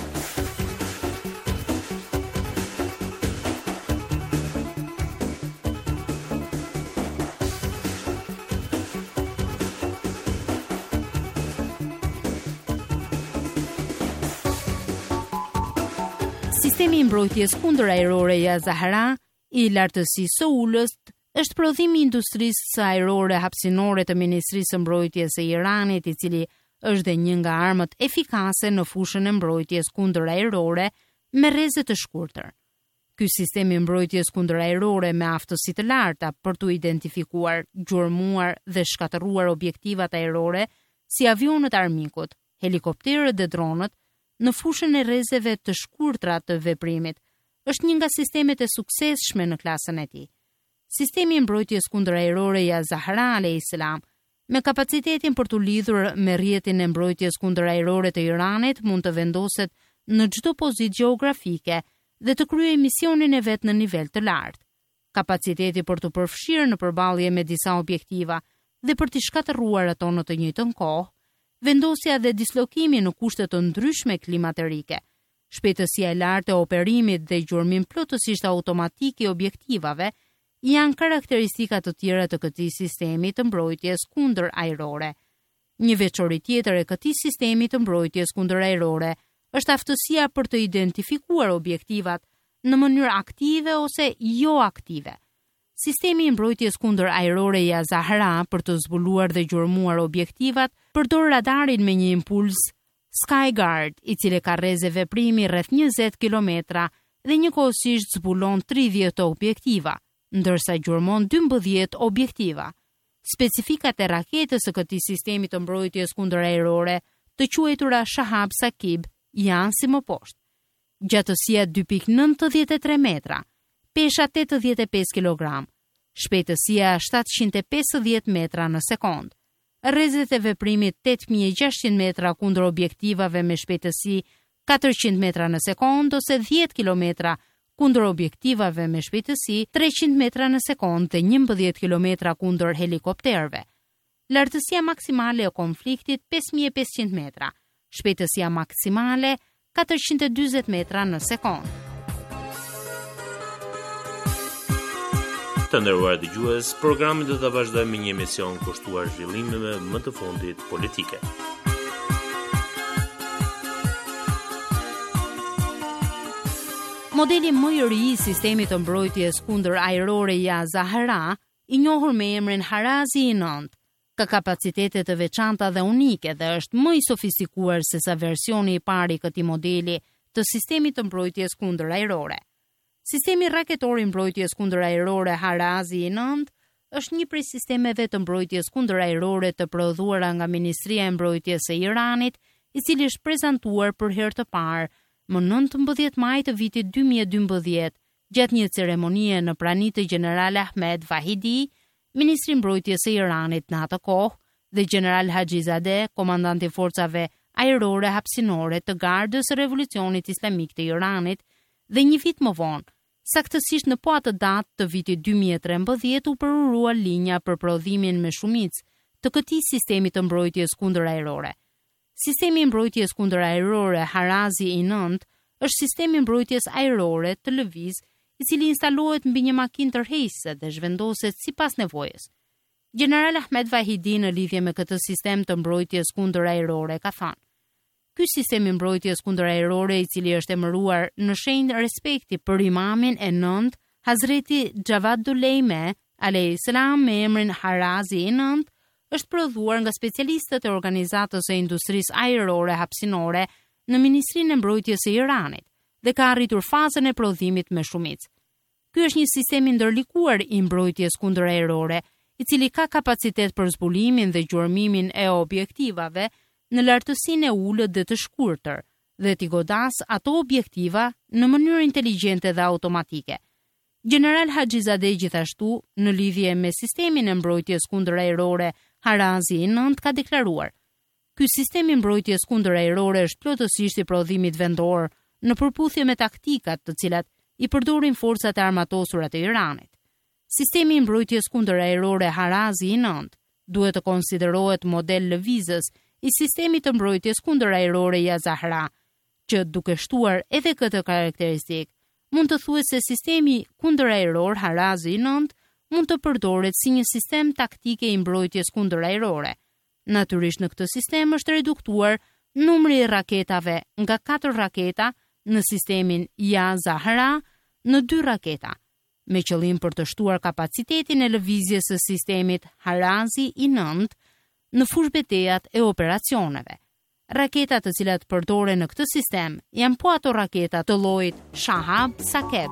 Sistemi i mbrojtjes kundër ajrore Ya Zahra i lartësisë së ulës është prodhimi i industrisë së ajrore hapësinore të Ministrisë së Mbrojtjes së Iranit, i cili është dhe një nga armët efikase në fushën e mbrojtjes kundër ajrore me rreze të shkurtër. Ky sistem i mbrojtjes kundër ajrore me aftësi të larta për të identifikuar, gjurmuar dhe shkatërruar objektivat ajrore si avionët armikut, helikopterët dhe dronët në fushën e rrezeve të shkurtra të veprimit, është një nga sistemet e suksesshme në klasën e tij. Sistemi i mbrojtjes kundër ajrore Ya Zahra alayhis salam, me kapacitetin për të lidhur me rrjetin e mbrojtjes kundër ajrore të Iranit, mund të vendoset në çdo pozitë gjeografike dhe të kryejë misionin e vet në nivel të lartë. Kapaciteti për të përfshirë në përballje me disa objektiva dhe për të shkatërruar ato në të njëjtën kohë, vendosja dhe dislokimi në kushte të ndryshme klimaterike, shpejtësia e lartë e operimit dhe gjurmim plotësisht automatik i objektivave janë karakteristika të tjera të këtij sistemi të mbrojtjes kundër ajrore. Një veçori tjetër e këtij sistemi të mbrojtjes kundër ajrore është aftësia për të identifikuar objektivat në mënyrë aktive ose jo aktive. Sistemi i mbrojtjes kundër ajrore Ya Zahra për të zbuluar dhe gjurmuar objektivat përdor radarin me një impuls Skyguard, i cili ka rreze veprimi rreth njëzet kilometra dhe njëkohësisht zbulon tridhjetë objektiva, ndërsa gjurmon dymbëdhjetë objektiva. Specifikat e raketës së këtij sistemi të mbrojtjes kundër ajrore, të quajtura Shahab Sakib, janë si më poshtë. Gjatësia dy pikë nëntëdhjetë e tre metra, pesha tetëdhjetë e pesë kilogram, shpejtësia shtatëqind e pesëdhjetë metra në sekond. Rrezet e veprimit tetë mijë e gjashtëqind metra kundër objektivave me shpejtësi katërqind metra në sekond ose dhjetë kilometra kundër objektivave me shpejtësi treqind metra në sekond dhe njëmbëdhjetë kilometra kundër helikopterëve. Lartësia maksimale e konfliktit pesë mijë e pesëqind metra, shpejtësia maksimale katërqind e dyzet metra në sekond. Të nderuar dëgjues, programin do ta vazhdojmë me një emision kushtuar zhvillimeve më të fundit politike. Modeli më i ri i sistemit të mbrojtjes kundër ajrore ja Zahra, i njohur me emrin Harazi i nëntë, ka kapacitete të veçanta dhe unike dhe është më i sofistikuar se sa versioni i parë i këtij modeli të sistemit të mbrojtjes kundër ajrore. Sistemi raketor i mbrojtjes kundër ajrore Harazi i nëntë është një prej sistemeve të mbrojtjes kundër ajrore të prodhuara nga Ministria e Mbrojtjes së Iranit, i cili është prezantuar për herë të parë më nëntëmbëdhjetë maj të vitit dy mijë e dymbëdhjetë gjatë një ceremonie në praninë të General Ahmed Vahidi, Ministri i Mbrojtjes së Iranit në atë kohë, dhe General Hajizadeh, komandanti i forcave ajrore hapësinore të Gardës së Revolucionit Islamik të Iranit, dhe një vit më vonë, saktësisht në po atë datë të vitit dy mijë e trembëdhjetë u përurua linja për prodhimin me shumicë të këtij sistemi të mbrojtjes kundër ajrore. Sistemi i mbrojtjes kundër ajrore Harazi i nëntë është sistemi mbrojtjes ajrore të lëviz, i cili instalohet mbi një makinë tërheqëse dhe zhvendoset sipas nevojës. General Ahmed Vahidi në lidhje me këtë sistem të mbrojtjes kundër ajrore ka thënë: Ky sistem i mbrojtjes kundër ajrore, i cili është emëruar në shenjë respekti për imamin e nëntë Hazreti Javad Dulejme, alayhis salam, me emrin Harazi i nëntë, është prodhuar nga specialistët e organizatës së industrisë ajrore hapësinore në Ministrinë e Mbrojtjes së Iranit dhe ka arritur fazën e prodhimit me shumicë. Ky është një sistem i ndërlikuar i mbrojtjes kundër ajrore, i cili ka kapacitet për zbulimin dhe gjurmimin e objektivave në lartësinë e ulët dhe të shkurtër, dhe t'i godas ato objektiva në mënyrë inteligjente dhe automatike. General Hajizadeh gjithashtu, në lidhje me sistemin e mbrojtjes kundër ajrore Harazi i nëntë, ka deklaruar: Ky sistem i mbrojtjes kundër ajrore është plotësisht i prodhimit vendor në përputhje me taktikat të cilat i përdorin forcat e armatosura të Iranit. Sistemi i mbrojtjes kundër ajrore Harazi i nëntë duhet të konsiderohet model lëvizës i sistemit të mbrojtjes kundër ajrore ja Zahra, që duke shtuar edhe këtë karakteristik, mund të thuhet se sistemi kundër ajror Harazi i nëntë mund të përdoret si një sistem taktike i mbrojtjes kundër ajrore. Natyrisht në këtë sistem është reduktuar numri i raketave nga katër raketa në sistemin ja Zahra në dy raketa, me qëllim për të shtuar kapacitetin e lëvizjes së sistemit Harazi i nëntë në fushbetejat e operacioneve. Raketat të cilat përdoren në këtë sistem janë po ato raketa të llojit Shahab Sakeb.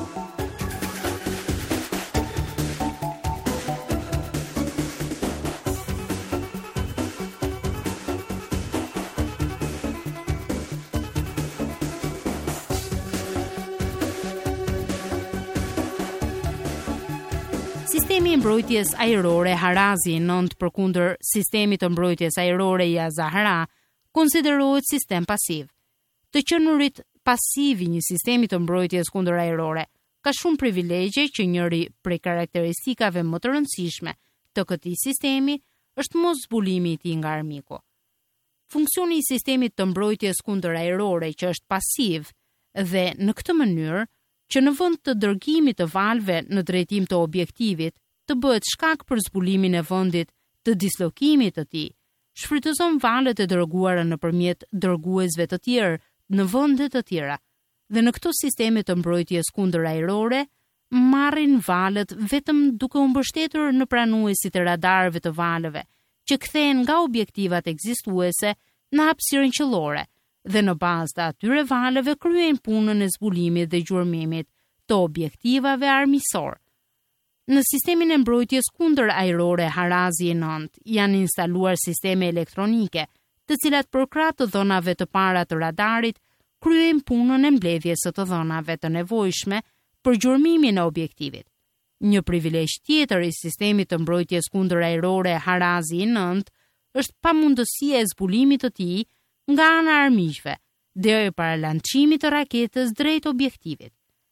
Sistemi i mbrojtjes ajrore Harazi i nëntë përkundër sistemit të mbrojtjes ajrore ja Zahra konsiderohet sistem pasiv. Të qenurit pasiv i një sistemi të mbrojtjes kundër ajrore ka shumë privilegje që njëri prej karakteristikave më të rëndësishme të këtij sistemi është mos zbulimi i tij nga armiku. Funksioni i sistemit të mbrojtjes kundër ajrore që është pasiv dhe në këtë mënyrë që në vend të dërgimit të valve në drejtim të objektivit të bëhet shkak për zbulimin e vendit të dislokimit të tij, shfrytëzon valët e dërguara nëpërmjet dërguesve të tjerë në vende të tjera. Dhe në këto sisteme të mbrojtjes kundër ajrore marrin valët vetëm duke u mbështetur në pranuesit e radarëve të valëve, që kthehen nga objektivat ekzistuese në hapësirën qellore, dhe në bazë të atyre valëve kryejnë punën e zbulimit dhe gjurmimit të objektivave armisor. Në sistemin e mbrojtjes kundër ajrore Harazi i nëntë janë instaluar sisteme elektronike, të cilat për krah të dhënave të para të radarit kryejnë punën e mbledhjes së të dhënave të nevojshme për gjurmimin e objektivit. Një privilegj tjetër i sistemit të mbrojtjes kundër ajrore Harazi i nëntë është pamundësia e zbulimit të tij nga ana e armiqve, deri para lançimit të raketës drejt objektivit.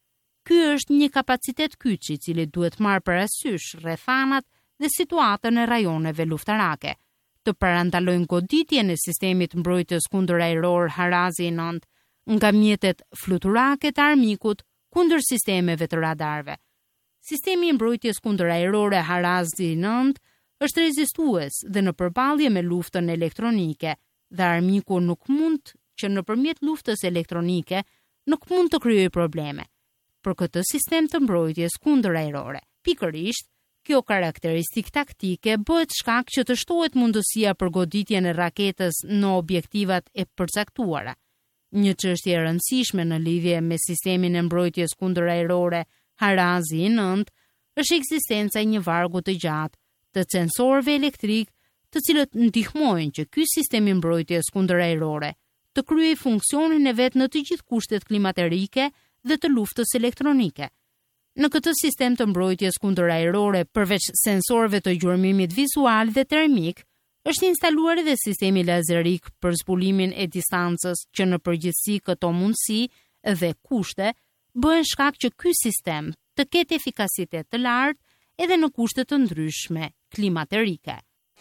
Ky është një kapacitet kyçi i cili duhet marrë parasysh rrethanat dhe situatën e rajoneve luftarake, të parandalojnë goditjen e sistemit mbrojtjes kundër ajror Harazi nënt nga mjetet fluturake të armikut kundër sistemeve të radarëve. Sistemi i mbrojtjes kundër ajrore Harazi nënt është rezistues dhe në përballje me luftën elektronike, dhe armiku nuk mund që nëpërmjet luftës elektronike nuk mund të krijojë probleme për këtë sistem të mbrojtjes kundër ajrore. Pikërisht, kjo karakteristik taktike bëhet shkak që të shtohet mundësia për goditjen e raketës në objektivat e përcaktuara. Një çështje e rëndësishme në lidhje me sistemin e mbrojtjes kundër ajrore Harazi nënt është ekzistenca e një vargu të gjatë të sensorëve elektrik, të cilët ndihmojnë që ky sistem i mbrojtjes kundër ajrore të kryejë funksionin e vet në të gjithë kushtet klimaterike dhe të luftës elektronike. Në këtë sistem të mbrojtjes kundër ajrore, përveç sensorëve të gjurmimit vizual dhe termik, është instaluar edhe sistemi lazerik për zbulimin e distancës, që në përgjithësi këto mundësi dhe kushte bëhen shkak që ky sistem të ketë efikasitet të lartë edhe në kushte të ndryshme klimaterike.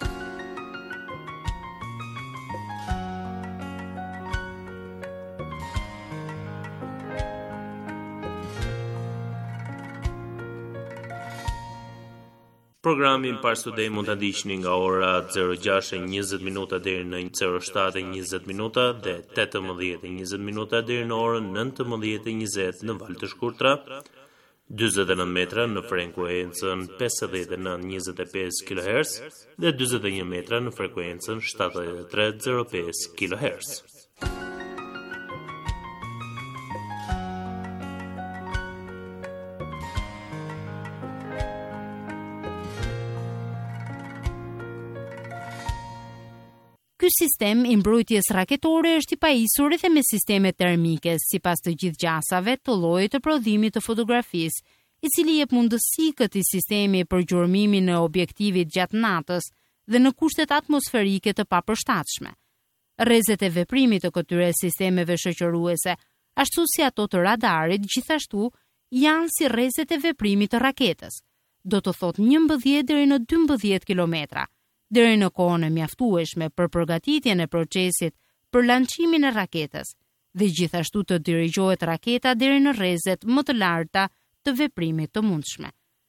Programin Pars Today mund ta ndiqni nga ora zero gjashtë e njëzet minuta deri në zero shtatë e njëzet minuta dhe tetëmbëdhjetë e njëzet minuta deri në orën nëntëmbëdhjetë e njëzet në valë të shkurtra, dyzet e nëntë metra në frekuencën pesëdhjetë e nëntë njëzet e pesë kilohertz dhe dyzet e një metra në frekuencën shtatëdhjetë e tre zero pesë kilohertz. Ky sistem i mbrojtjes raketore është i pajisur edhe me sisteme termike, sipas të gjithë gjasave të llojit të prodhimit të fotografisë, i cili jep mundësi këtij sistemi për gjurmimin e objektivit gjatë natës dhe në kushtet atmosferike të papërshtatshme. Rrezet e veprimit të këtyre sistemeve shoqëruese, ashtu si ato të radarit, gjithashtu janë si rrezet e veprimit të raketës. Do të thotë njëmbëdhjetë deri në dymbëdhjetë kilometra. Deri në kohën e mjaftueshme për përgatitjen e procesit për lançimin e raketës, dhe gjithashtu të dirigjohet raketa deri në rrezet më të larta të veprimit të mundshme.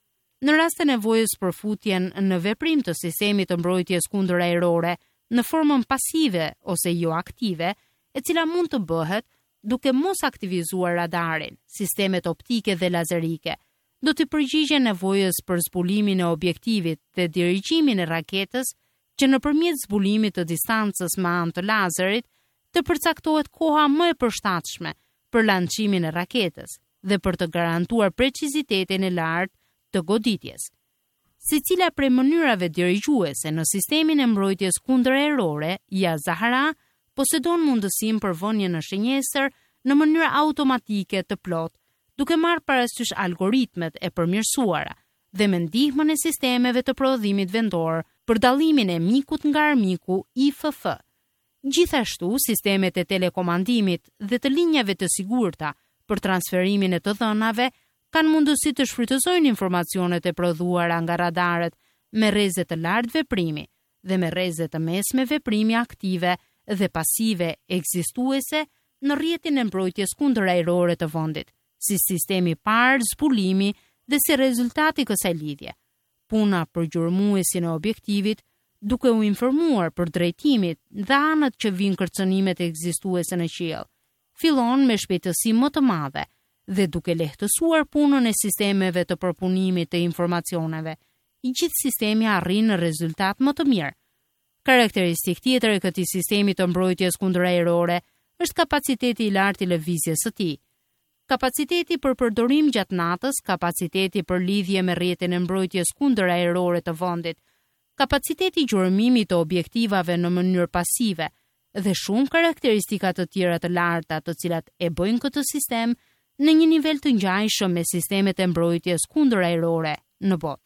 Në rast të nevojës për futjen në veprim të sistemit të mbrojtjes kundër ajrore në formën pasive ose jo aktive, e cila mund të bëhet duke mos aktivizuar radarin, sistemet optike dhe lazerike, do të përgjigjen nevojës për zbulimin e objektivit dhe dirigjimin e raketës, që nëpërmjet zbulimit të distancës me anë të lazerit të përcaktohet koha më e përshtatshme për lançimin e raketës dhe për të garantuar precizitetin e lartë të goditjes. Secila prej mënyrave dirigjuese në sistemin e mbrojtjes kundër ajrore, ja Zahra, posedon mundësinë për vënje në shënjestër në mënyrë automatike të plotë, duke marrë parasysh algoritmet e përmirësuara dhe me ndihmën e sistemeve të prodhimit vendor për dallimin e mikut nga armiku I F F. Gjithashtu, sistemet e telekomandimit dhe të linjave të sigurta për transferimin e të dhënave kanë mundësi të shfrytëzojnë informacionet e prodhuara nga radarët me rreze të lartë veprimi dhe me rreze të mesme veprimi aktive dhe pasive ekzistuese në rrjetin e mbrojtjes kundër ajrore të vendit, si sistemi parë, zbulimi dhe si rezultati kësaj lidhje. Puna për gjurmuesin e objektivit, duke u informuar për drejtimit dhe anët që vijnë kërcënimet ekzistuese në qiell, fillon me shpejtësi më të madhe dhe duke lehtësuar punën e sistemeve të përpunimit të informacioneve, i gjithë sistemi arrin në rezultat më të mirë. Karakteristik tjetër e këtij sistemi të mbrojtjes kundër ajrore është kapaciteti i lartë i lëvizjes së tij. Kapaciteti për përdorim gjatë natës, kapaciteti për lidhje me rrjetin e mbrojtjes kundër ajrore të vendit, kapaciteti gjurmimit të objektivave në mënyrë pasive dhe shumë karakteristika të tjera të larta të cilat e bëjnë këtë sistem në një nivel të ngjajshëm me sistemet e mbrojtjes kundër ajrore në botë.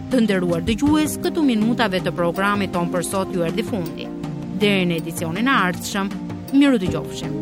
Të nderuar dëgjues, këtu minutave të programit ton për sot ju erdhi fundi. Deri në edicionin e ardhshëm, miru dëgjofshim.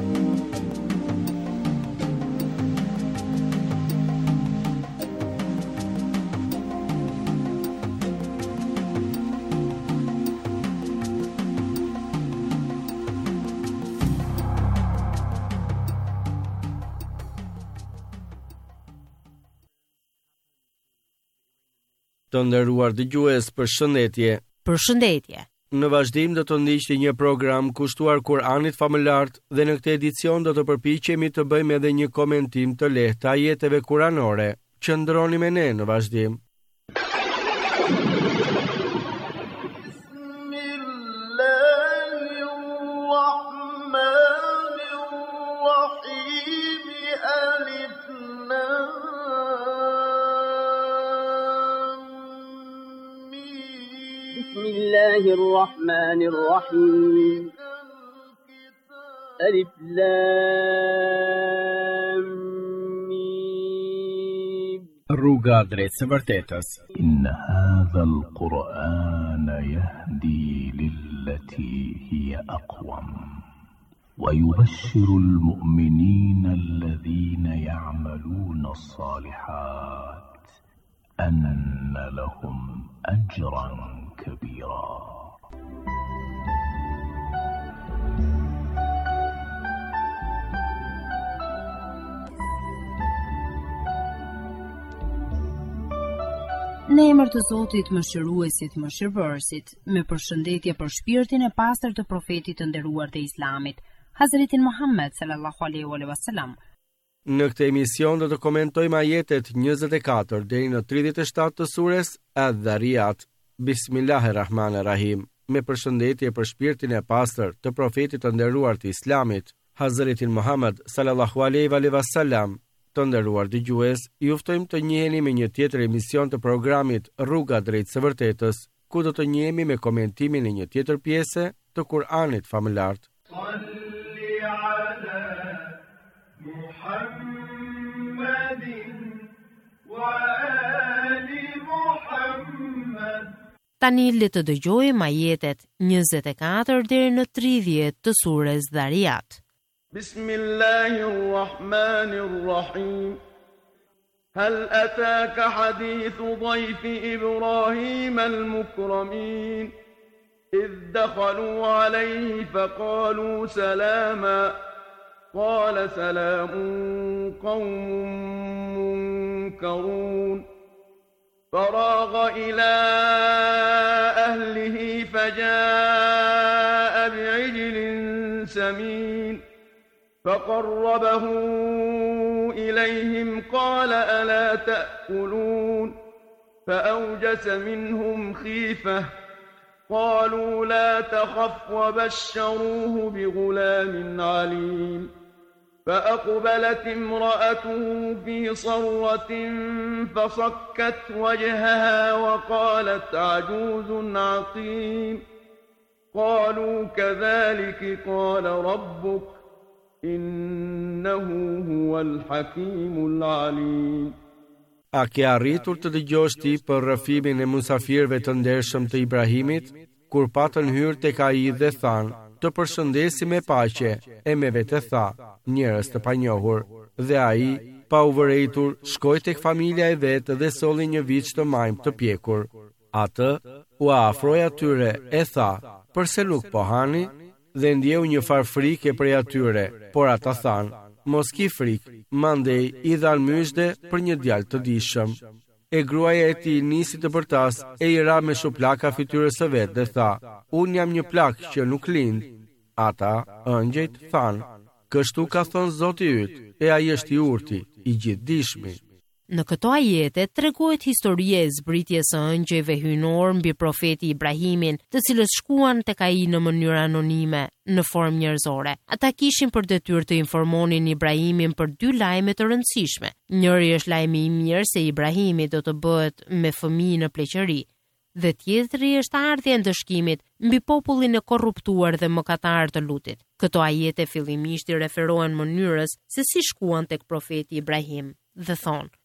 Të nderuar dëgjues, përshëndetje. Përshëndetje. Në vazhdim do të ndiqni një program kushtuar Kur'anit famëlart dhe në këtë edicion do të përpiqemi të bëjmë edhe një komentim të lehtë të ajeteve kuranore. Qëndroni me ne në vazhdim. بسم الله الرحمن الرحيم ألف لام ميم Rruga drejt së vërtetës. إن هذا القرآن يهدي للتي هي أقوم ويبشر المؤمنين الذين يعملون الصالحات أن لهم أجرا كبيرا. Në emër të Zotit Mëshiruesit, Mëshirëbërësit, me përshëndetje për shpirtin e pastër të profetit të nderuar të Islamit, Hazretin Muhammed sallallahu alaihi wasallam. Në këtë emision do të komentojmë ajetet njëzet e katër deri në tridhjetë e shtatë të sures Adh-Dhariyat. Bismillahirrahmanirrahim. Me përshëndetje për shpirtin e pastër të profetit të nderuar të Islamit, Hazretin Muhammed sallallahu alaihi wasallam. Të nderuar dëgjues, ju ftojmë të njiheni me një tjetër emision të programit Rruga drejt së vërtetës, ku do të njihemi me komentimin e një tjetër pjese të Kur'anit famëlart. Tani le të dëgjojmë ajetet njëzet e katër deri në tridhjetë të sures Dhariyat. بسم الله الرحمن الرحيم هل أتاك حديث ضيف إبراهيم المكرمين إذ دخلوا عليه فقالوا سلاما قال سلام قوم منكرون فراغ إلى أهله فجاء بعجل سمين فقربه إليهم قال ألا تأكلون فأوجس منهم خيفة قالوا لا تخف وبشروه بغلام عليم فأقبلت امرأته في صرة فصكت وجهها وقالت عجوز عقيم قالوا كذلك قال ربك Innahu huwal hakimul alim. A ke arritur të dëgjosh ti për rrëfimin e musafirëve të ndershëm të Ibrahimit, kur patën hyrë tek ai dhe thanë, të përshëndesi me paqe, e me vete tha, njerëz të panjohur, dhe ai, pa u vërejtur, shkoi tek familja e vet dhe solli një viç të majm të pjekur. Atë u afroi atyre e tha, pse nuk po hani? Dhe ndjeu një farë frike prej atyre, por ata thanë, mos ki frikë, mandej i dhan myshde për një djalë të dishëm. E gruaja e tij nisi të bërtas e i ra me shuplaka fytyrës së vet dhe tha, unë jam një plak që nuk lind. Ata, ëngjëjt, thanë, kështu ka thënë Zoti yt, e ai është i urti, i gjithdijshmi. Në këto ajete tregohet historia e zbritjes së ëngjëjve hynor mbi profeti Ibrahimin, të cilët shkuan tek ai në mënyrë anonime, në formë njerëzore. Ata kishin për detyrë të informonin Ibrahimin për dy lajme të rëndësishme. Njëri është lajmi i mirë se Ibrahimi do të bëhet me fëmijë në pleqëri, dhe tjetri është ardhja e ndëshkimit mbi popullin e korruptuar dhe mëkatar të Lutit. Këto ajete fillimisht i referohen mënyrës se si shkuan tek profeti Ibrahim dhe thonë: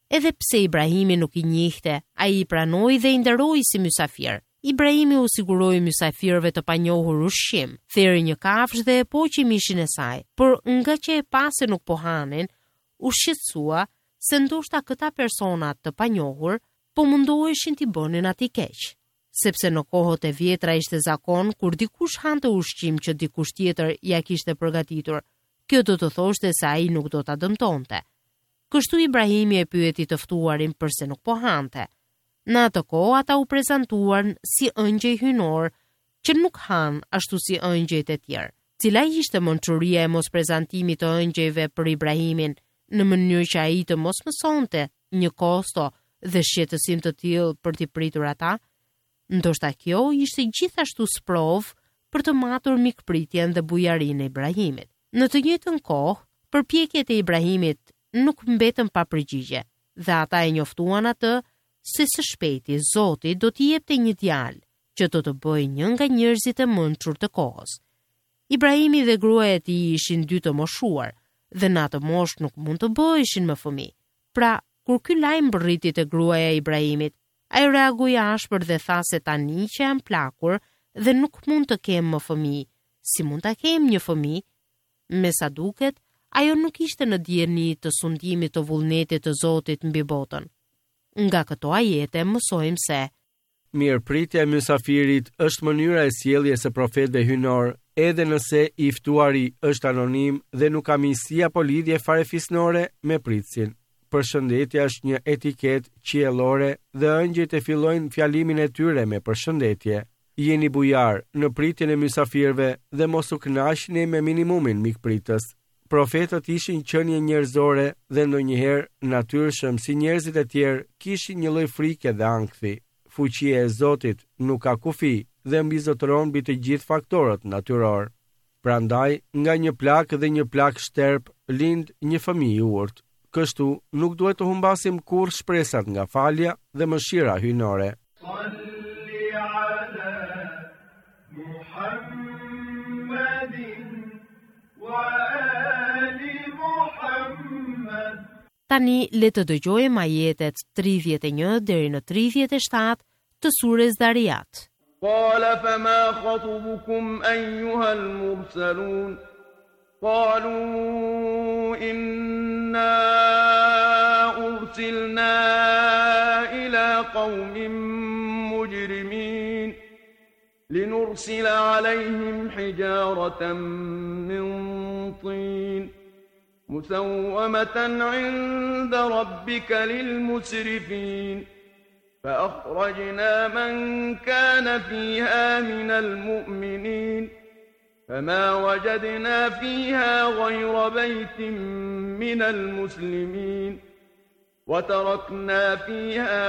Edhe pse Ibrahimi nuk i njihte, ai i pranoi dhe i nderoi si mysafir. Ibrahimi u siguroi mysafirëve të panjohur ushqim, theri një kafshë dhe e poqi mishin e saj, por nga që e pa se nuk po hanin, u shqetësua se ndoshta këta persona të panjohur po mundoheshin t'i bënin atij keq. Sepse në kohët e vjetra ishte zakon kur dikush hante ushqim që dikush tjetër ja kishte përgatitur, kjo do të thoshte se ai nuk do ta dëmtonte. Kështu Ibrahimi e pyeti të ftuarin përse nuk po hante. Në atë kohë ata u prezantuan si ëngjëj hynor që nuk han ashtu si ëngjëjt e tjerë. Cila ishte mençuria e mos prezantimit të ëngjëjve për Ibrahimin në mënyrë që ai të mos mësonte një kosto dhe shqetësim të tillë për t'i pritur ata? Ndoshta kjo ishte gjithashtu sprov për të matur mikpritjen dhe bujarinë e Ibrahimit. Në të njëjtën kohë, përpjekjet e Ibrahimit nuk mbetën pa përgjigje, dhe ata e njoftuan atë se së shpejti Zoti do t'i jepte një djalë që do të bëjë një nga njerëzit e mençur të kohës. Ibrahimi dhe gruaja e tij ishin dy të moshuar dhe në atë moshë nuk mund të bëheshin më fëmijë. Pra, kur ky lajm rriti te gruaja e Ibrahimit, ai reagoi ashpër dhe tha se tani që jam plakur dhe nuk mund të kem më fëmijë, si mund ta kem një fëmijë? Me sa duket, ajo nuk ishte në dieni të sundimit të vullnetit të Zotit mbi botën. Nga këto ajete mësojmë se mirëpritja e mysafirit është mënyra e sjelljes së profetëve hynor, edhe nëse i ftuari është anonim dhe nuk ka miqësi apo lidhje farefisnore me pritësin. Përshëndetja është një etiket qiellore dhe ëngjëjt e fillojnë fjalimin e tyre me përshëndetje. Jeni bujar në pritjen e mysafirëve dhe mos u kënaqni me minimumin mikpritës. Profetët ishin qenie njerëzore dhe ndonjëherë natyrshëm si njerëzit e tjerë kishin një lloj frike dhe ankthi. Fuqia e Zotit nuk ka kufi dhe mbizotëron mbi të gjithë faktorët natyror. Prandaj, nga një plak dhe një plak shterp lind një fëmijë i urtë. Kështu nuk duhet të humbasim kurrë shpresat nga falja dhe mëshira hynore. Tani le të dëgjojmë ajetet tridhjetë e një deri në tridhjetë e shtatë të surës Dariyat. Qala fama khatubukum ayyuha al-mursalun qalu inna ursilna ila qaumin mujrimin linursila alayhim hijaratan min tin مسومة عند ربك للمسرفين فأخرجنا من كان فيها من المؤمنين فما وجدنا فيها غير بيت من المسلمين وتركنا فيها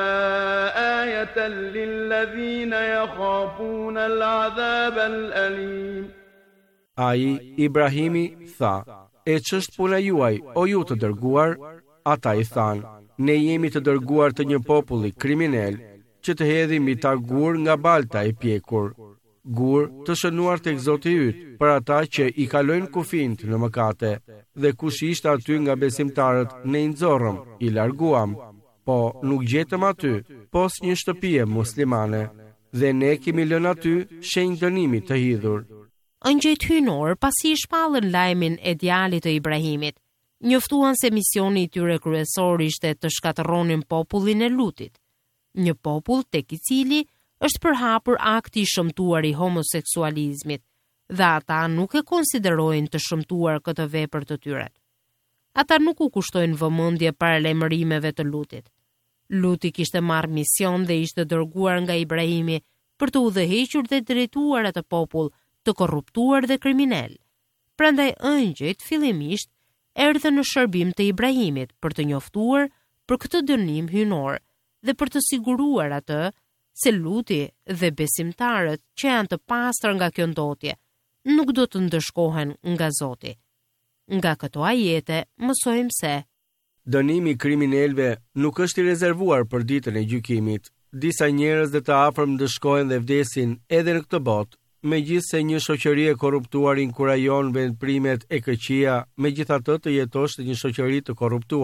آية للذين يخافون العذاب الأليم. Ai Ibrahimi tha: E ç'është puna juaj, o ju të dërguar? Ata i thanë: Ne jemi të dërguar të një populli kriminal, që të hedhi mbi ta gur nga balta e pjekur. Gur të shënuar tek Zoti yt, për ata që i kalojnë kufijt në mëkate, dhe kush ishte aty nga besimtarët ne i nxorrëm, i larguam, po nuk gjetëm aty pos një shtëpie muslimane, dhe ne kemi lënë aty shenjë dënimi të hidhur. Ëngjëjt hynor, pasi i shpallën lajmin e djalit të Ibrahimit, njoftuan se misioni i tyre kryesor ishte të shkatërronin popullin e Lutit, një popull tek i cili është përhapur akti i shëmtuar i homoseksualizmit, dhe ata nuk e konsiderojnë të shëmtuar këtë vepër të tyre. Ata nuk u kushtojnë vëmendje paralajmërimeve të Lutit. Luti kishte marrë mision dhe ishte dërguar nga Ibrahimi për të udhëhequr dhe drejtuar atë popull të korruptuar dhe kriminal. Prandaj ëngjëjt fillimisht erdhën në shërbim të Ibrahimit për të njoftuar për këtë dënim hynor dhe për të siguruar atë se Luti dhe besimtarët që janë të pastër nga kjo ndotje nuk do të ndëshkohen nga Zoti. Nga këto ajete mësojmë se dënimi i kriminalëve nuk është i rezervuar për ditën e gjykimit. Disa njerëz dhe të afërm dëshkohen dhe vdesin edhe në këtë botë. Megjithse një shoqëri e korruptuar inkurajon veprimet e këqija, megjithatë të jetosh në një shoqëri të korruptuar,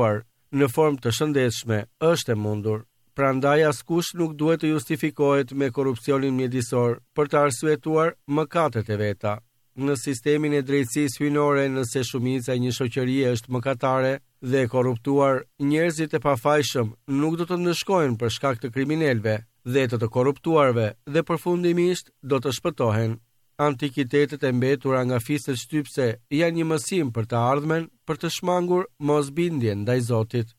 në formë të shëndetshme është e mundur. Prandaj askush nuk duhet të justifikohet me korrupsionin mjedisor për të arsyetuar mëkatet e veta. Në sistemin e drejtësisë hyjnore, nëse shumica e një shoqërie është mëkatare dhe e korruptuar, njerëzit e pafajshëm nuk do të ndëshkojnë për shkak të kriminalëve dhe të të korruptuarve dhe përfundimisht do të shpëtohen. Antikitetet e mbetura nga fisët shtypse janë një mësim për të ardhmen për të shmangur mosbindjen ndaj Zotit.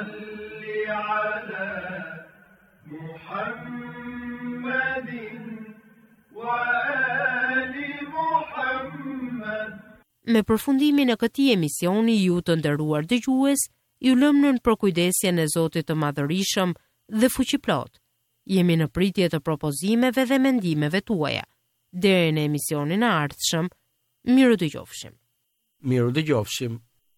Me përfundimin e këtij emisioni, ju të nderuar dëgjues, ju lëm nën përkujdesjen e Zotit të Madhërisëm dhe Fuqiplot. Jemi në pritje të propozimeve dhe mendimeve tuaja. Deri në emisionin e ardhshëm, miru dëgjofshim. Miru dëgjofshim.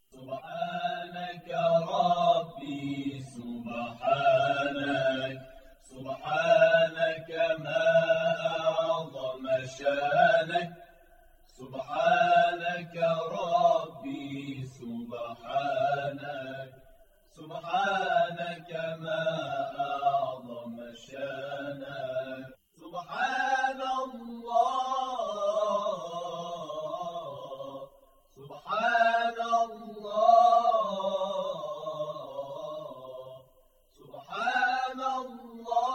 سبحانك ربي سبحانك سبحانك ما أعظم شانك سبحان الله سبحان الله سبحان الله.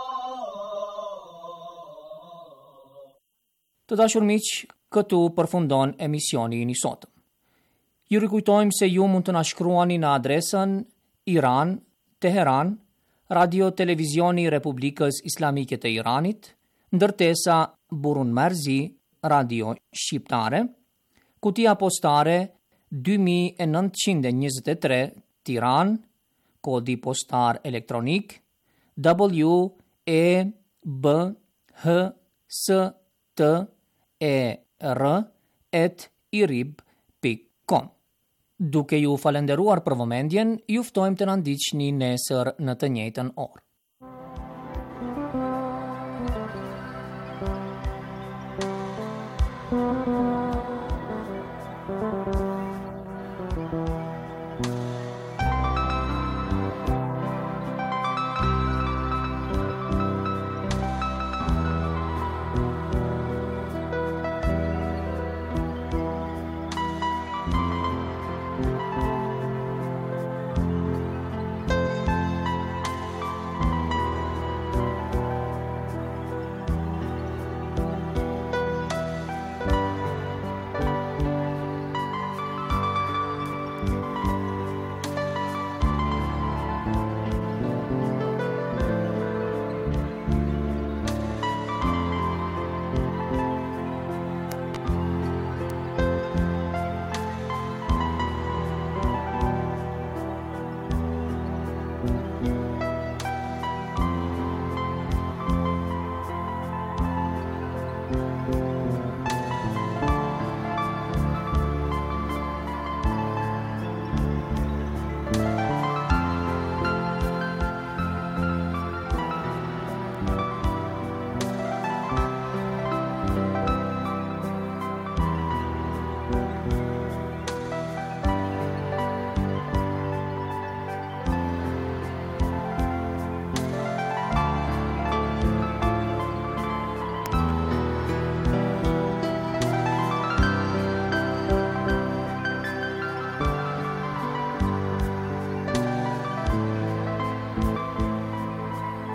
Të dashur miq, këtu përfundon emisioni i sotëm. Ju rikujtojmë se ju mund të na shkruani në adresën Iran, Teheran, Radio Televizioni i Republikës Islamike të Iranit, ndërtesa Burun Marzi, Radio Shqiptare, kutia postare dy mijë e nëntëqind e njëzet e tre, Tiranë, kodi postar elektronik W E B H S T E R at irib dot com. Duke ju falenderuar për vëmendjen, ju ftojmë të na ndiqni nesër në të njëjtën orë.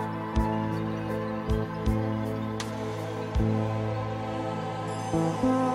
Thank you.